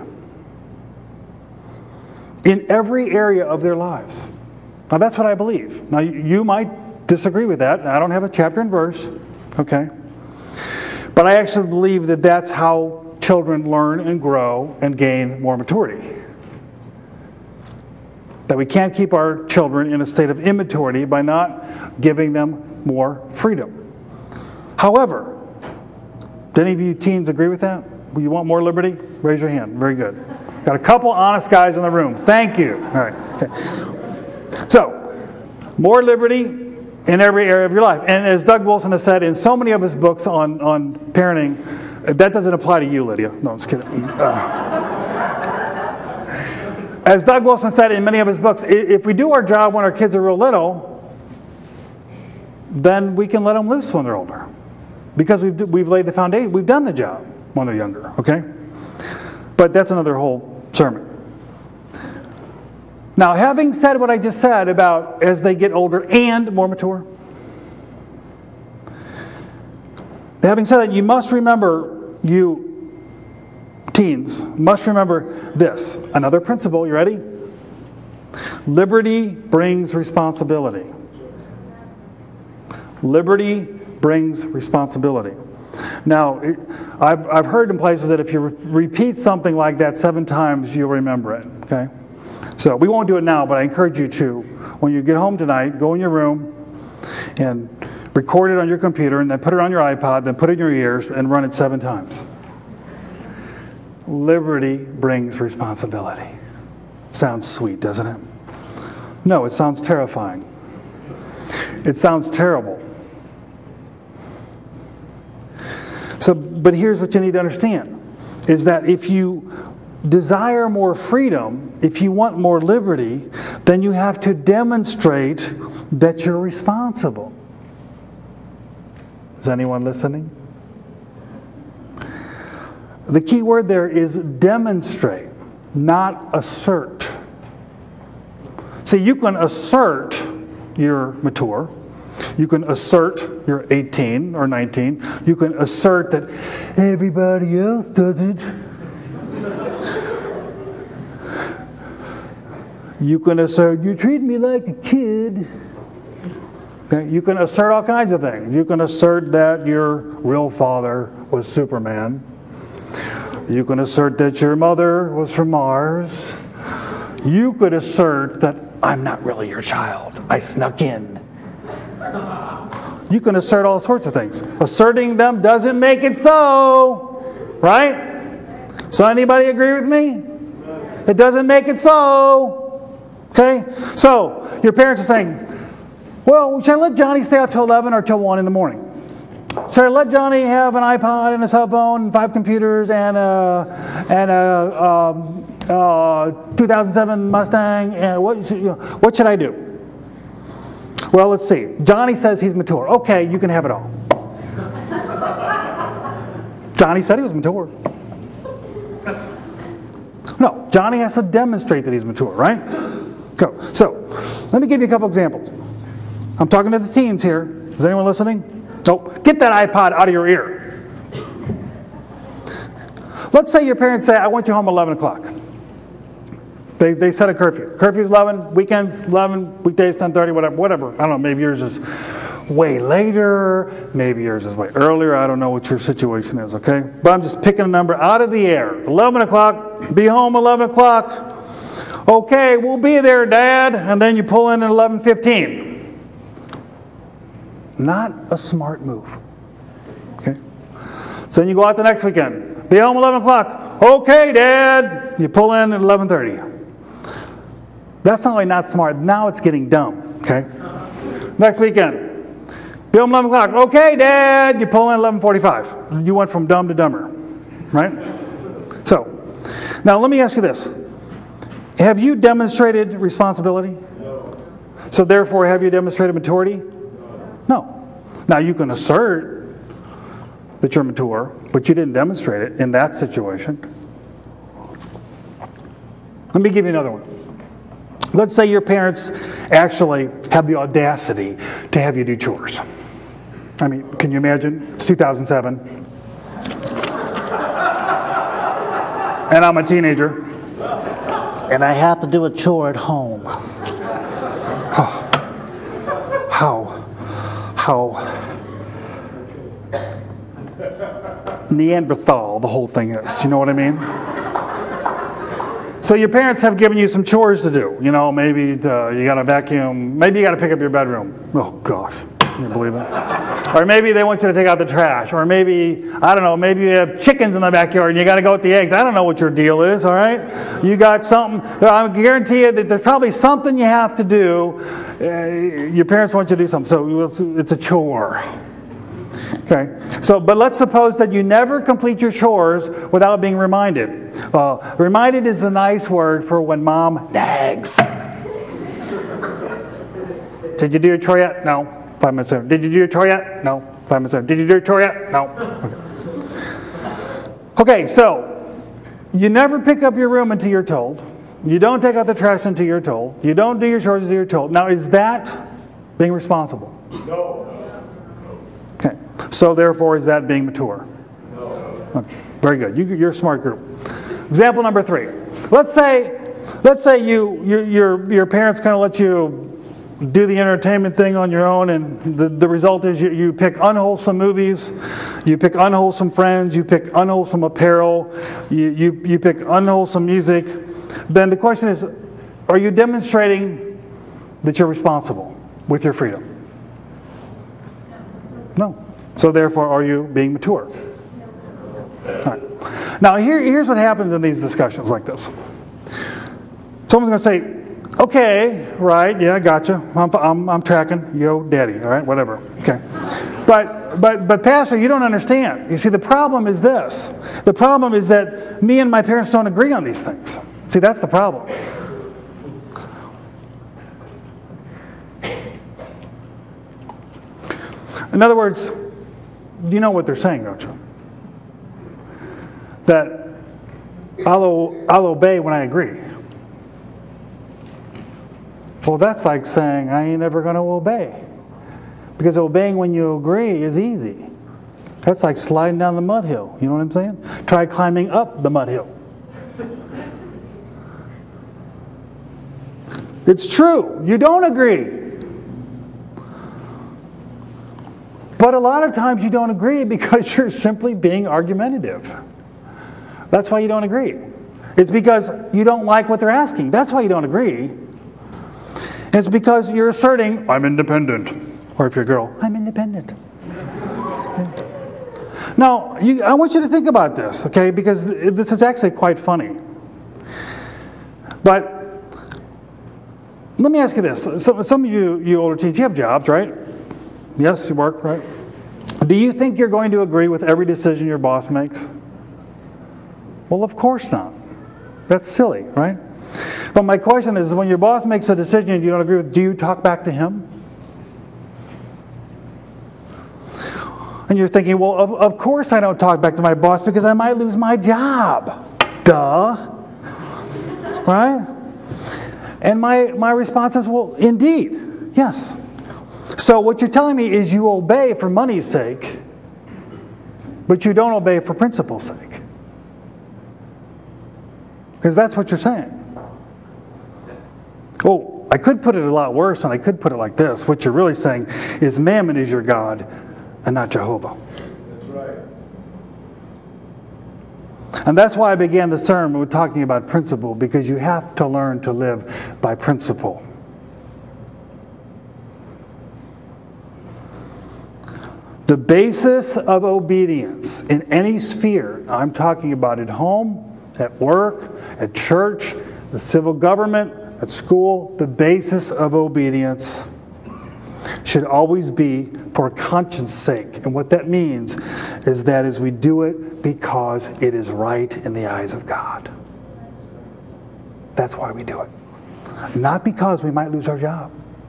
in every area of their lives. Now that's what I believe. Now you might disagree with that. I don't have a chapter and verse, okay? But I actually believe that that's how children learn and grow and gain more maturity. That we can't keep our children in a state of immaturity by not giving them more freedom. However, do any of you teens agree with that? You want more liberty? Raise your hand. Very good. Got a couple honest guys in the room. Thank you. All right. Okay. So, more liberty in every area of your life. And as Doug Wilson has said in so many of his books on, on parenting, that doesn't apply to you, Lydia. No, I'm just kidding. Uh, as Doug Wilson said in many of his books, if we do our job when our kids are real little, then we can let them loose when they're older. Because we've, we've laid the foundation. We've done the job when they're younger, okay? But that's another whole sermon. Now, having said what I just said about as they get older and more mature, having said that, you must remember, you teens, must remember this. Another principle, you ready? Liberty brings responsibility. Liberty brings responsibility. Now, it, I've, I've heard in places that if you re- repeat something like that seven times, you'll remember it, okay? So we won't do it now, but I encourage you to. When you get home tonight, go in your room and record it on your computer, and then put it on your iPod, then put it in your ears, and run it seven times. Liberty brings responsibility. Sounds sweet, doesn't it? No, it sounds terrifying. It sounds terrible. So, but here's what you need to understand, is that if you desire more freedom, if you want more liberty, then you have to demonstrate that you're responsible. Is anyone listening? The key word there is demonstrate, not assert. See, you can assert you're mature. You can assert you're eighteen or nineteen. You can assert that everybody else does it. You can assert you treat me like a kid. Okay? You can assert all kinds of things. You can assert that your real father was Superman. You can assert that your mother was from Mars. You could assert that I'm not really your child. I snuck in. You can assert all sorts of things. Asserting them doesn't make it so. Right? So anybody agree with me? It doesn't make it so. Okay? So, your parents are saying, well, should I let Johnny stay out till eleven or till one in the morning? Should I let Johnny have an iPod and a cell phone and five computers and a, and a um, uh, two thousand seven Mustang? And what, you know, what should I do? Well, let's see. Johnny says he's mature. Okay, you can have it all. Johnny said he was mature. No, Johnny has to demonstrate that he's mature, right? So, so let me give you a couple examples. I'm talking to the teens here. Is anyone listening? Oh, get that iPod out of your ear. Let's say your parents say, I want you home at eleven o'clock. They, they set a curfew. Curfew's eleven, weekends eleven, weekdays ten thirty, whatever, whatever. I don't know, maybe yours is way later, maybe yours is way earlier. I don't know what your situation is, okay? But I'm just picking a number out of the air. eleven o'clock, be home eleven o'clock. Okay, we'll be there, Dad. And then you pull in at eleven fifteen. Not a smart move. Okay? So then you go out the next weekend. Be home eleven o'clock. Okay, Dad. You pull in at eleven thirty. That's not only not smart, now it's getting dumb. Okay? Next weekend. Be home eleven o'clock. Okay, Dad. You pull in at eleven forty-five. You went from dumb to dumber. Right? So, now let me ask you this. Have you demonstrated responsibility? No. So therefore, have you demonstrated maturity? No. Now you can assert that you're mature, but you didn't demonstrate it in that situation. Let me give you another one. Let's say your parents actually have the audacity to have you do chores. I mean, can you imagine? It's two thousand seven. And I'm a teenager. And I have to do a chore at home. Oh. How? How Neanderthal the whole thing is. You know what I mean? So your parents have given you some chores to do. You know, maybe to, you got to vacuum. Maybe you got to pick up your bedroom. Oh, gosh. Can you believe that? Or maybe they want you to take out the trash. Or maybe, I don't know, maybe you have chickens in the backyard and you got to go with the eggs. I don't know what your deal is, all right? You got something. I guarantee you that there's probably something you have to do. Uh, your parents want you to do something. So it's a chore. Okay. So, but let's suppose that you never complete your chores without being reminded. Well, reminded is a nice word for when mom nags. Did you do your chore yet? No. Five minutes later. Did you do your chore yet? No. Five minutes later. Did you do your chore yet? No. Okay. Okay, so you never pick up your room until you're told. You don't take out the trash until you're told. You don't do your chores until you're told. Now, is that being responsible? No. Okay. So, therefore, is that being mature? No. Okay. Very good. You, you're a smart group. Example number three. Let's say, let's say you, you your your parents kind of let you do the entertainment thing on your own, and the, the result is you, you pick unwholesome movies, you pick unwholesome friends, you pick unwholesome apparel, you, you, you pick unwholesome music. Then the question is, are you demonstrating that you're responsible with your freedom? No. So therefore, are you being mature? All right. Now, here, here's what happens in these discussions like this. Someone's going to say, okay, right, yeah, gotcha. I'm, I'm, I'm tracking. Yo, daddy, all right, whatever. Okay. But, but, but, Pastor, you don't understand. You see, the problem is this. The problem is that me and my parents don't agree on these things. See, that's the problem. In other words, you know what they're saying, don't you? that I'll, I'll obey when I agree. Well, that's like saying I ain't ever going to obey. Because obeying when you agree is easy. That's like sliding down the mud hill. You know what I'm saying? Try climbing up the mud hill. It's true. You don't agree. But a lot of times you don't agree because you're simply being argumentative. That's why you don't agree. It's because you don't like what they're asking. That's why you don't agree. It's because you're asserting, I'm independent. Or if you're a girl, I'm independent. Now, you, I want you to think about this, okay? Because this is actually quite funny. But let me ask you this. Some, some of you, you older teens, you have jobs, right? Yes, you work, right? Do you think you're going to agree with every decision your boss makes? Well, of course not. That's silly, right? But my question is, when your boss makes a decision and you don't agree with, do you talk back to him? And you're thinking, well, of, of course I don't talk back to my boss because I might lose my job. Duh. Right? And my, my response is, well, indeed, yes. So what you're telling me is you obey for money's sake, but you don't obey for principle's sake. Because that's what you're saying. Oh, I could put it a lot worse, and I could put it like this. What you're really saying is Mammon is your God and not Jehovah. That's right. And that's why I began the sermon with talking about principle, because you have to learn to live by principle. The basis of obedience in any sphere, I'm talking about at home, at work, at church, the civil government, at school, the basis of obedience should always be for conscience sake. And what that means is that is we do it because it is right in the eyes of God. That's why we do it. Not because we might lose our job.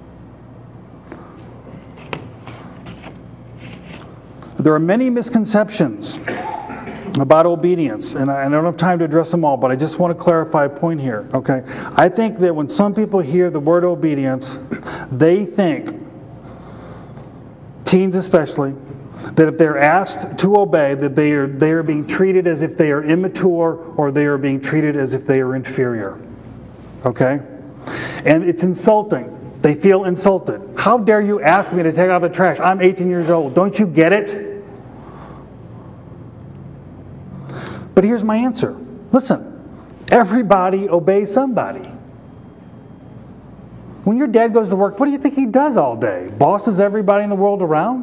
There are many misconceptions about obedience, and I don't have time to address them all, but I just want to clarify a point here, okay? I think that when some people hear the word obedience, they think, teens especially, that if they're asked to obey, that they are, they are being treated as if they are immature or they are being treated as if they are inferior, okay? And it's insulting. They feel insulted. How dare you ask me to take out the trash? I'm eighteen years old. Don't you get it? But here's my answer. Listen, everybody obeys somebody. When your dad goes to work, what do you think he does all day? Bosses everybody in the world around?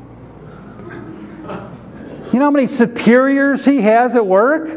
You know how many superiors he has at work?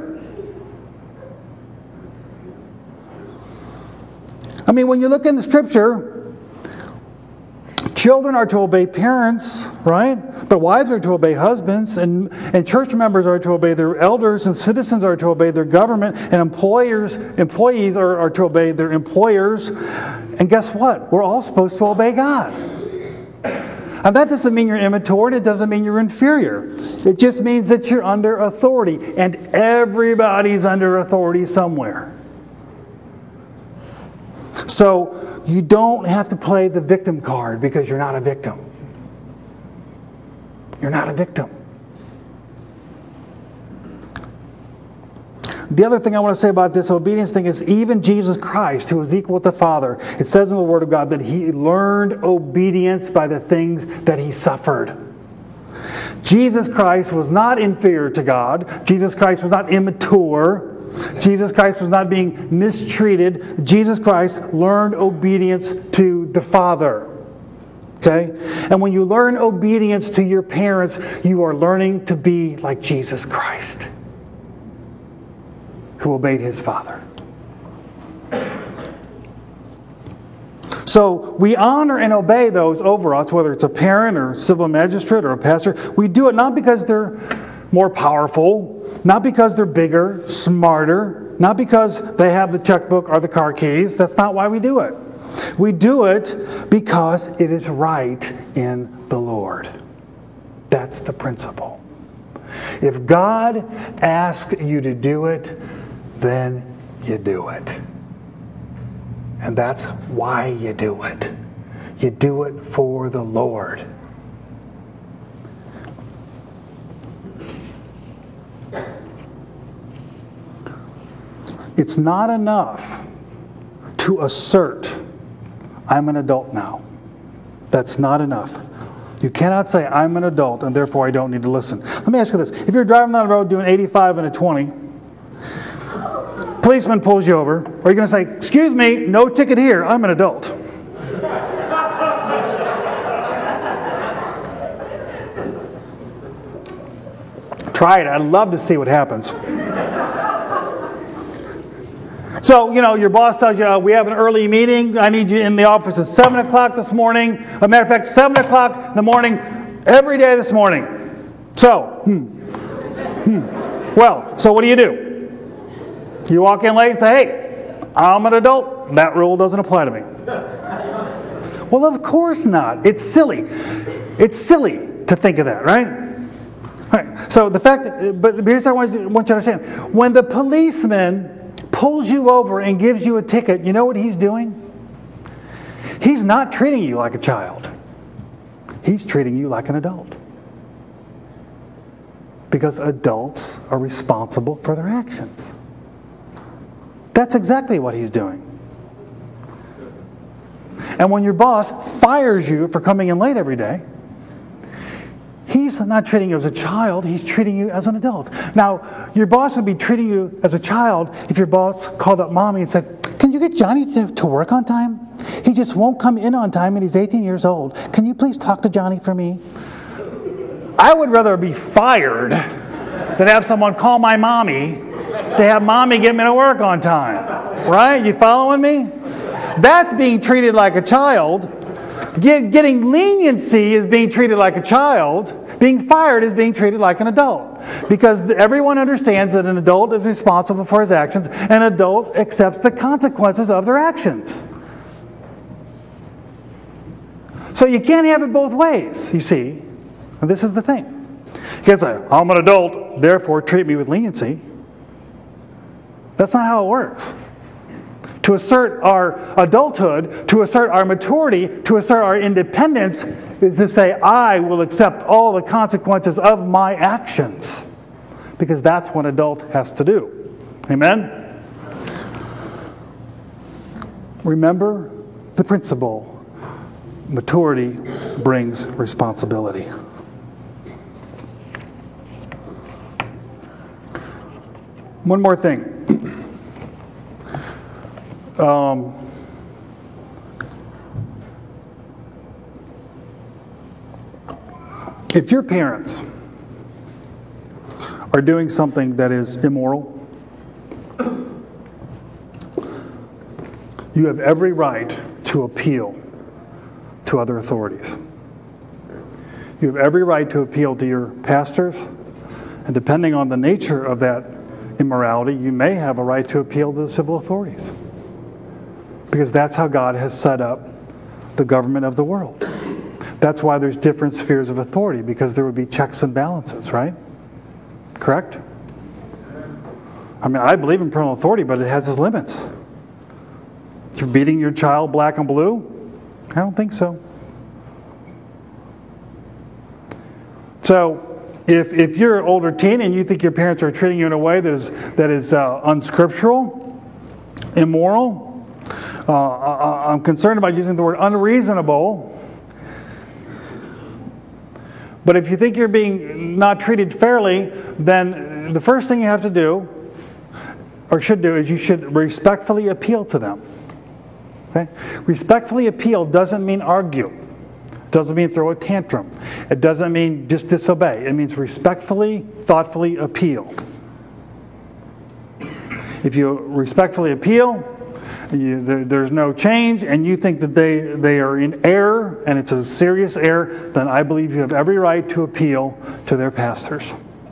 I mean, when you look in the Scripture, children are to obey parents, right? But wives are to obey husbands, and, and church members are to obey their elders, and citizens are to obey their government, and employers, employees are, are to obey their employers. And guess what? We're all supposed to obey God. And that doesn't mean you're immature, and it doesn't mean you're inferior. It just means that you're under authority, and everybody's under authority somewhere. So you don't have to play the victim card because you're not a victim. You're not a victim. The other thing I want to say about this obedience thing is even Jesus Christ, who was equal with the Father, it says in the Word of God that He learned obedience by the things that He suffered. Jesus Christ was not inferior to God. Jesus Christ was not immature. Jesus Christ was not being mistreated. Jesus Christ learned obedience to the Father. Okay? And when you learn obedience to your parents, you are learning to be like Jesus Christ, who obeyed His Father. So we honor and obey those over us, whether it's a parent or a civil magistrate or a pastor. We do it not because they're more powerful, not because they're bigger, smarter, not because they have the checkbook or the car keys. That's not why we do it. We do it because it is right in the Lord. That's the principle. If God asks you to do it, then you do it. And that's why you do it. You do it for the Lord. It's not enough to assert, I'm an adult now. That's not enough. You cannot say, I'm an adult and therefore I don't need to listen. Let me ask you this. If you're driving down the road doing eighty-five and a twenty, policeman pulls you over, are you going to say, excuse me, no ticket here, I'm an adult? Try it. I'd love to see what happens. So, you know, your boss tells you, uh, we have an early meeting. I need you in the office at seven o'clock this morning. As a matter of fact, seven o'clock in the morning, every day this morning. So, hmm, hmm. Well, so what do you do? You walk in late and say, hey, I'm an adult. That rule doesn't apply to me. Well, of course not. It's silly. It's silly to think of that, right? Right. So the fact that, but here's what I want you, want you to understand. When the policeman pulls you over and gives you a ticket, you know what he's doing? He's not treating you like a child. He's treating you like an adult. Because adults are responsible for their actions. That's exactly what he's doing. And when your boss fires you for coming in late every day, he's not treating you as a child, he's treating you as an adult. Now, your boss would be treating you as a child if your boss called up mommy and said, can you get Johnny to, to work on time? He just won't come in on time and he's eighteen years old. Can you please talk to Johnny for me? I would rather be fired than have someone call my mommy to have mommy get me to work on time. Right? You following me? That's being treated like a child. Get, getting leniency is being treated like a child. Being fired is being treated like an adult. Because everyone understands that an adult is responsible for his actions. An adult accepts the consequences of their actions. So you can't have it both ways, you see. And this is the thing. You can't say, I'm an adult, therefore treat me with leniency. That's not how it works. To assert our adulthood, to assert our maturity, to assert our independence is to say, I will accept all the consequences of my actions. Because that's what an adult has to do. Amen? Remember the principle. Maturity brings responsibility. One more thing. Um, if your parents are doing something that is immoral, you have every right to appeal to other authorities. You have every right to appeal to your pastors, and depending on the nature of that immorality, you may have a right to appeal to the civil authorities. Because that's how God has set up the government of the world. That's why there's different spheres of authority, because there would be checks and balances, right? Correct? I mean, I believe in parental authority, but it has its limits. You're beating your child black and blue? I don't think so. So, if if you're an older teen and you think your parents are treating you in a way that is that is uh, unscriptural, immoral, uh, I'm concerned about using the word unreasonable. But if you think you're being not treated fairly, then the first thing you have to do, or should do, is you should respectfully appeal to them. Okay? Respectfully appeal doesn't mean argue. It doesn't mean throw a tantrum. It doesn't mean just disobey. It means respectfully, thoughtfully appeal. If you respectfully appeal, you, there, there's no change, and you think that they, they are in error, and it's a serious error, then I believe you have every right to appeal to their pastors.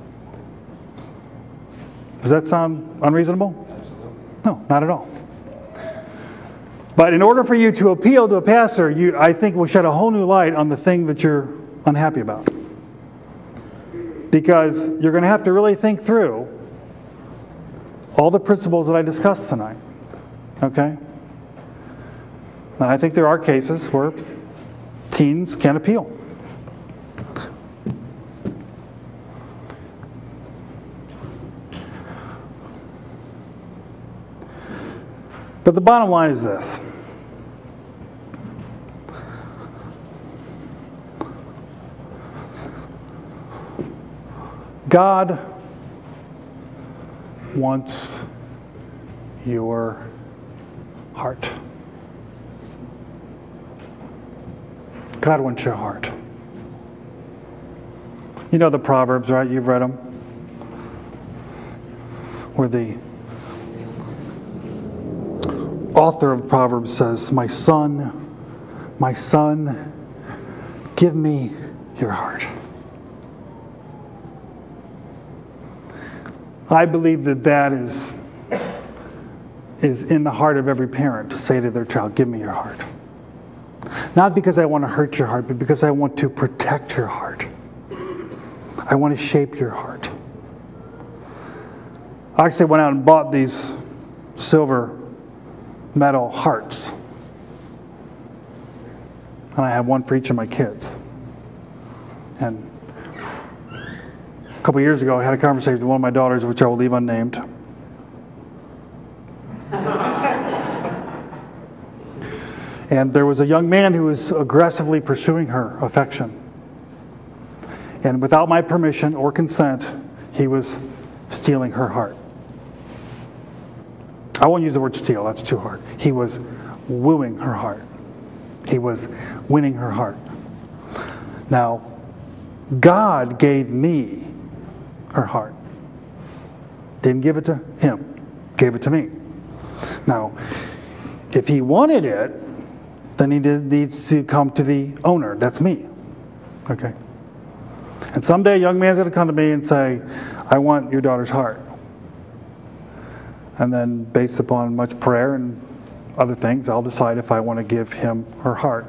Does that sound unreasonable? No, not at all. But in order for you to appeal to a pastor, you, I think will shed a whole new light on the thing that you're unhappy about. because you're going to have to really think through all the principles that I discussed tonight. Okay? And I think there are cases where teens can appeal. But the bottom line is this. God wants your heart. God wants your heart. You know the Proverbs, right? You've read them. Where the author of Proverbs says, "My son, my son, give me your heart." I believe that that is, is in the heart of every parent to say to their child, "Give me your heart." Not because I want to hurt your heart, but because I want to protect your heart. I want to shape your heart. I actually went out and bought these silver metal hearts. And I have one for each of my kids. And a couple years ago, I had a conversation with one of my daughters, which I will leave unnamed. And there was a young man who was aggressively pursuing her affection. And without my permission or consent, he was stealing her heart. I won't use the word steal, that's too hard. He was wooing her heart. He was winning her heart. Now, God gave me her heart. Didn't give it to him, gave it to me. Now, if he wanted it, then he did, needs to come to the owner. That's me. Okay? And someday a young man's going to come to me and say, "I want your daughter's heart." And then based upon much prayer and other things, I'll decide if I want to give him her heart.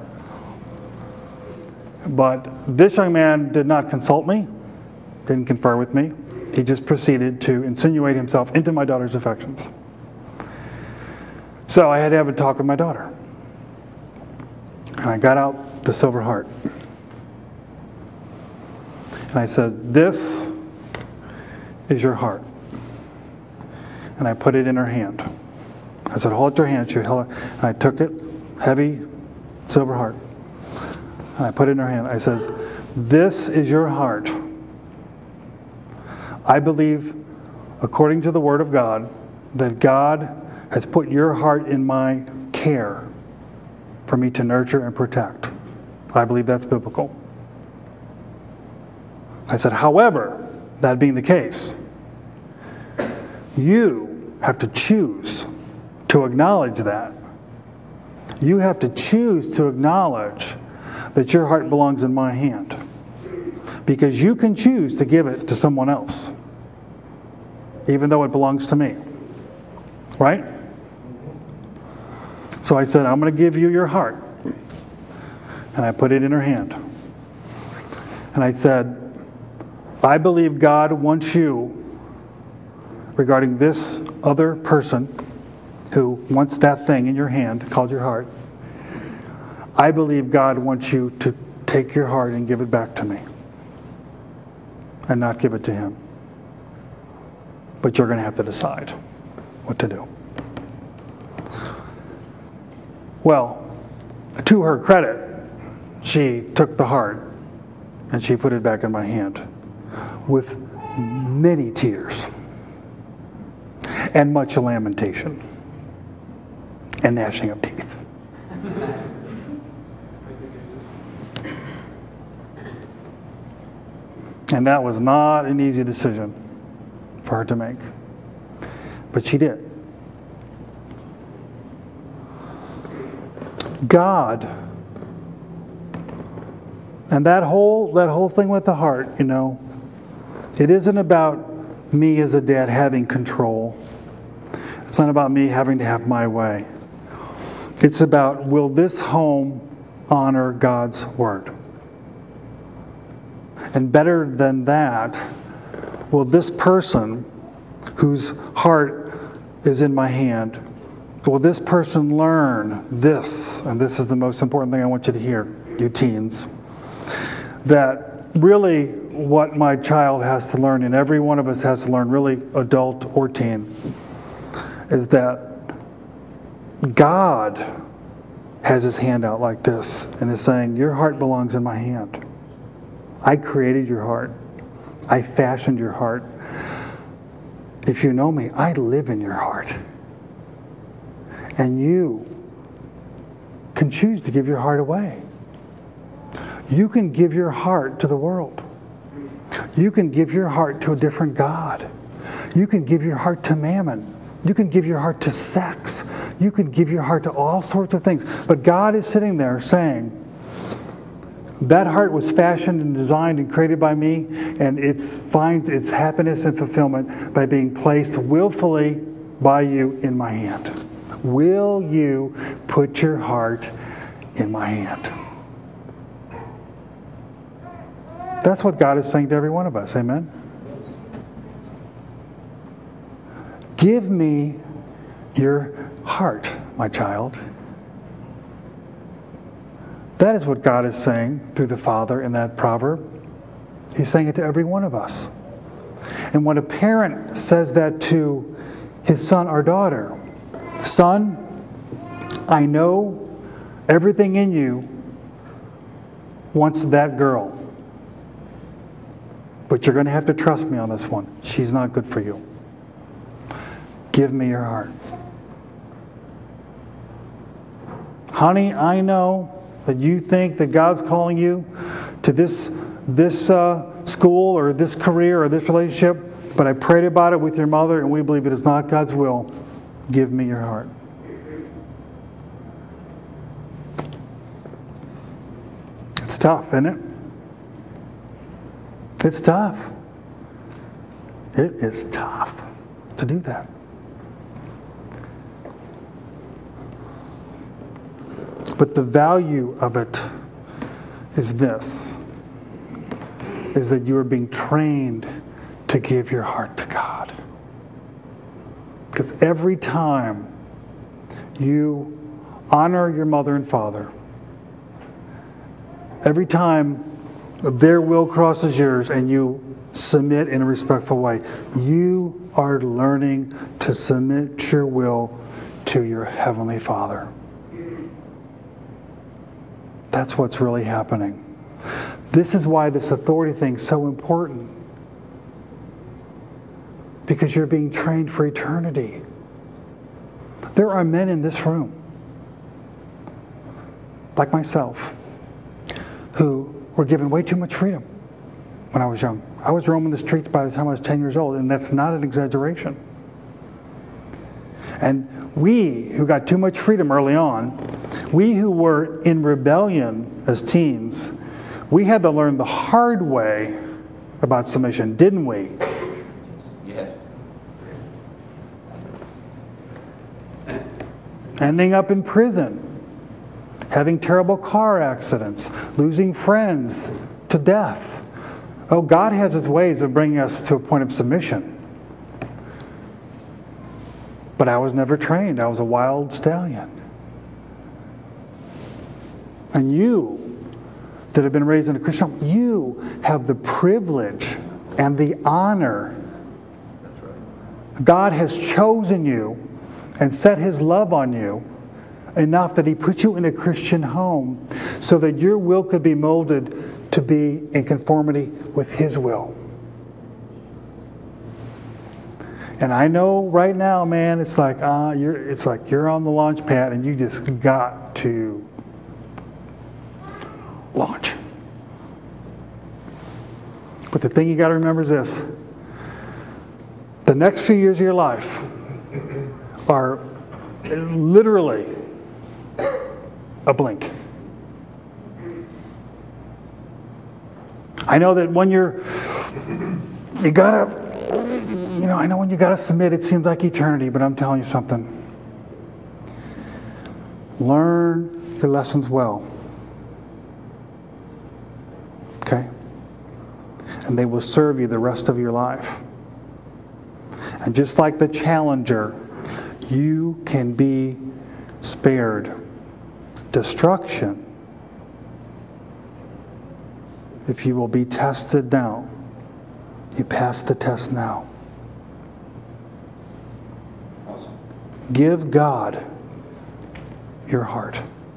But this young man did not consult me, didn't confer with me. He just proceeded to insinuate himself into my daughter's affections. So I had to have a talk with my daughter. And I got out the silver heart. And I said, "This is your heart." And I put it in her hand. I said, "Hold your hand." She held it. And I took it, heavy silver heart. And I put it in her hand. I said, "This is your heart. I believe, according to the Word of God, that God has put your heart in my care for me to nurture and protect. I believe that's biblical." I said, "However, that being the case, you have to choose to acknowledge that. You have to choose to acknowledge that your heart belongs in my hand. Because you can choose to give it to someone else, even though it belongs to me. Right? So I said, I'm going to give you your heart. And I put it in her hand. And I said, I believe God wants you, regarding this other person who wants that thing in your hand called your heart, I believe God wants you to take your heart and give it back to me and not give it to him. But you're going to have to decide what to do. Well, to her credit, she took the heart and she put it back in my hand with many tears and much lamentation and gnashing of teeth. And that was not an easy decision for her to make. But she did. God, and that whole that whole thing with the heart, you know, it isn't about me as a dad having control. It's not about me having to have my way. It's about, will this home honor God's word? And better than that, will this person whose heart is in my hand, will this person learn this? And this is the most important thing I want you to hear, you teens. That really what my child has to learn, and every one of us has to learn, really adult or teen, is that God has his hand out like this and is saying, your heart belongs in my hand. I created your heart. I fashioned your heart. If you know me, I live in your heart. And you can choose to give your heart away. You can give your heart to the world. You can give your heart to a different God. You can give your heart to mammon. You can give your heart to sex. You can give your heart to all sorts of things. But God is sitting there saying, that heart was fashioned and designed and created by me, and it finds its happiness and fulfillment by being placed willfully by you in my hand. Will you put your heart in my hand? That's what God is saying to every one of us. Amen? Give me your heart, my child. That is what God is saying through the Father in that proverb. He's saying it to every one of us. And when a parent says that to his son or daughter, son, I know everything in you wants that girl. But you're going to have to trust me on this one. She's not good for you. Give me your heart. Honey, I know that you think that God's calling you to this, this uh, school or this career or this relationship, but I prayed about it with your mother and we believe it is not God's will. Give me your heart. It's tough, isn't it? It's tough. It is tough to do that. But the value of it is this, is that you are being trained to give your heart to God. Because every time you honor your mother and father, every time their will crosses yours and you submit in a respectful way, you are learning to submit your will to your Heavenly Father. That's what's really happening. This is why this authority thing is so important. Because you're being trained for eternity. There are men in this room, like myself, who were given way too much freedom when I was young. I was roaming the streets by the time I was ten years old, and that's not an exaggeration. And we who got too much freedom early on, we who were in rebellion as teens, we had to learn the hard way about submission, didn't we? Yeah. Ending up in prison, having terrible car accidents, losing friends to death. Oh, God has His ways of bringing us to a point of submission. But I was never trained. I was a wild stallion. And you that have been raised in a Christian home, you have the privilege and the honor. God has chosen you and set His love on you enough that He put you in a Christian home so that your will could be molded to be in conformity with His will. And I know right now, man, it's like uh, you're it's like you're on the launch pad and you just got to launch. But the thing you got to remember is this. The next few years of your life are literally a blink. I know that when you're, you gotta, you know, I know when you gotta submit, it seems like eternity, but I'm telling you something. Learn your lessons well. Okay? And and they will serve you the rest of your life. And just like the challenger, you can be spared destruction if you will be tested now. You pass the test now. Give God your heart.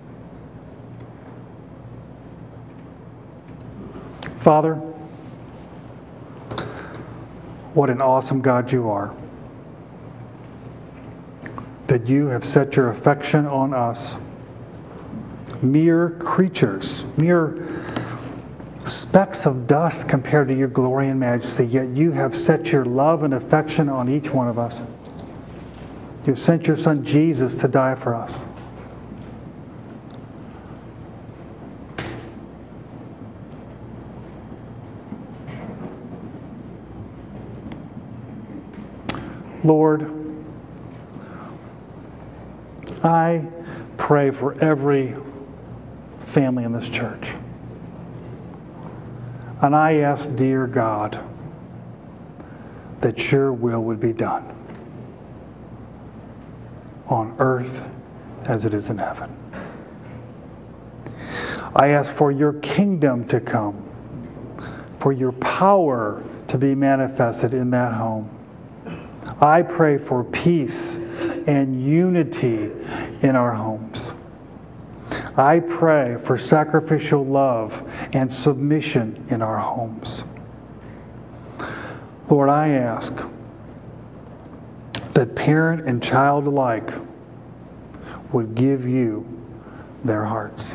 Father, what an awesome God you are. That you have set your affection on us, mere creatures, mere specks of dust compared to your glory and majesty, yet you have set your love and affection on each one of us. You've sent your Son Jesus to die for us. Lord, I pray for every family in this church. And I ask, dear God, that your will would be done on earth as it is in heaven. I ask for your kingdom to come, for your power to be manifested in that home. I pray for peace and unity in our homes. I pray for sacrificial love and submission in our homes. Lord, I ask that parent and child alike would give you their hearts.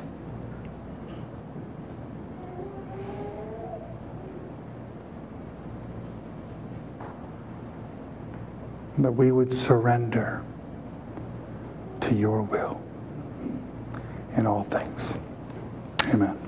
That we would surrender to your will in all things. Amen.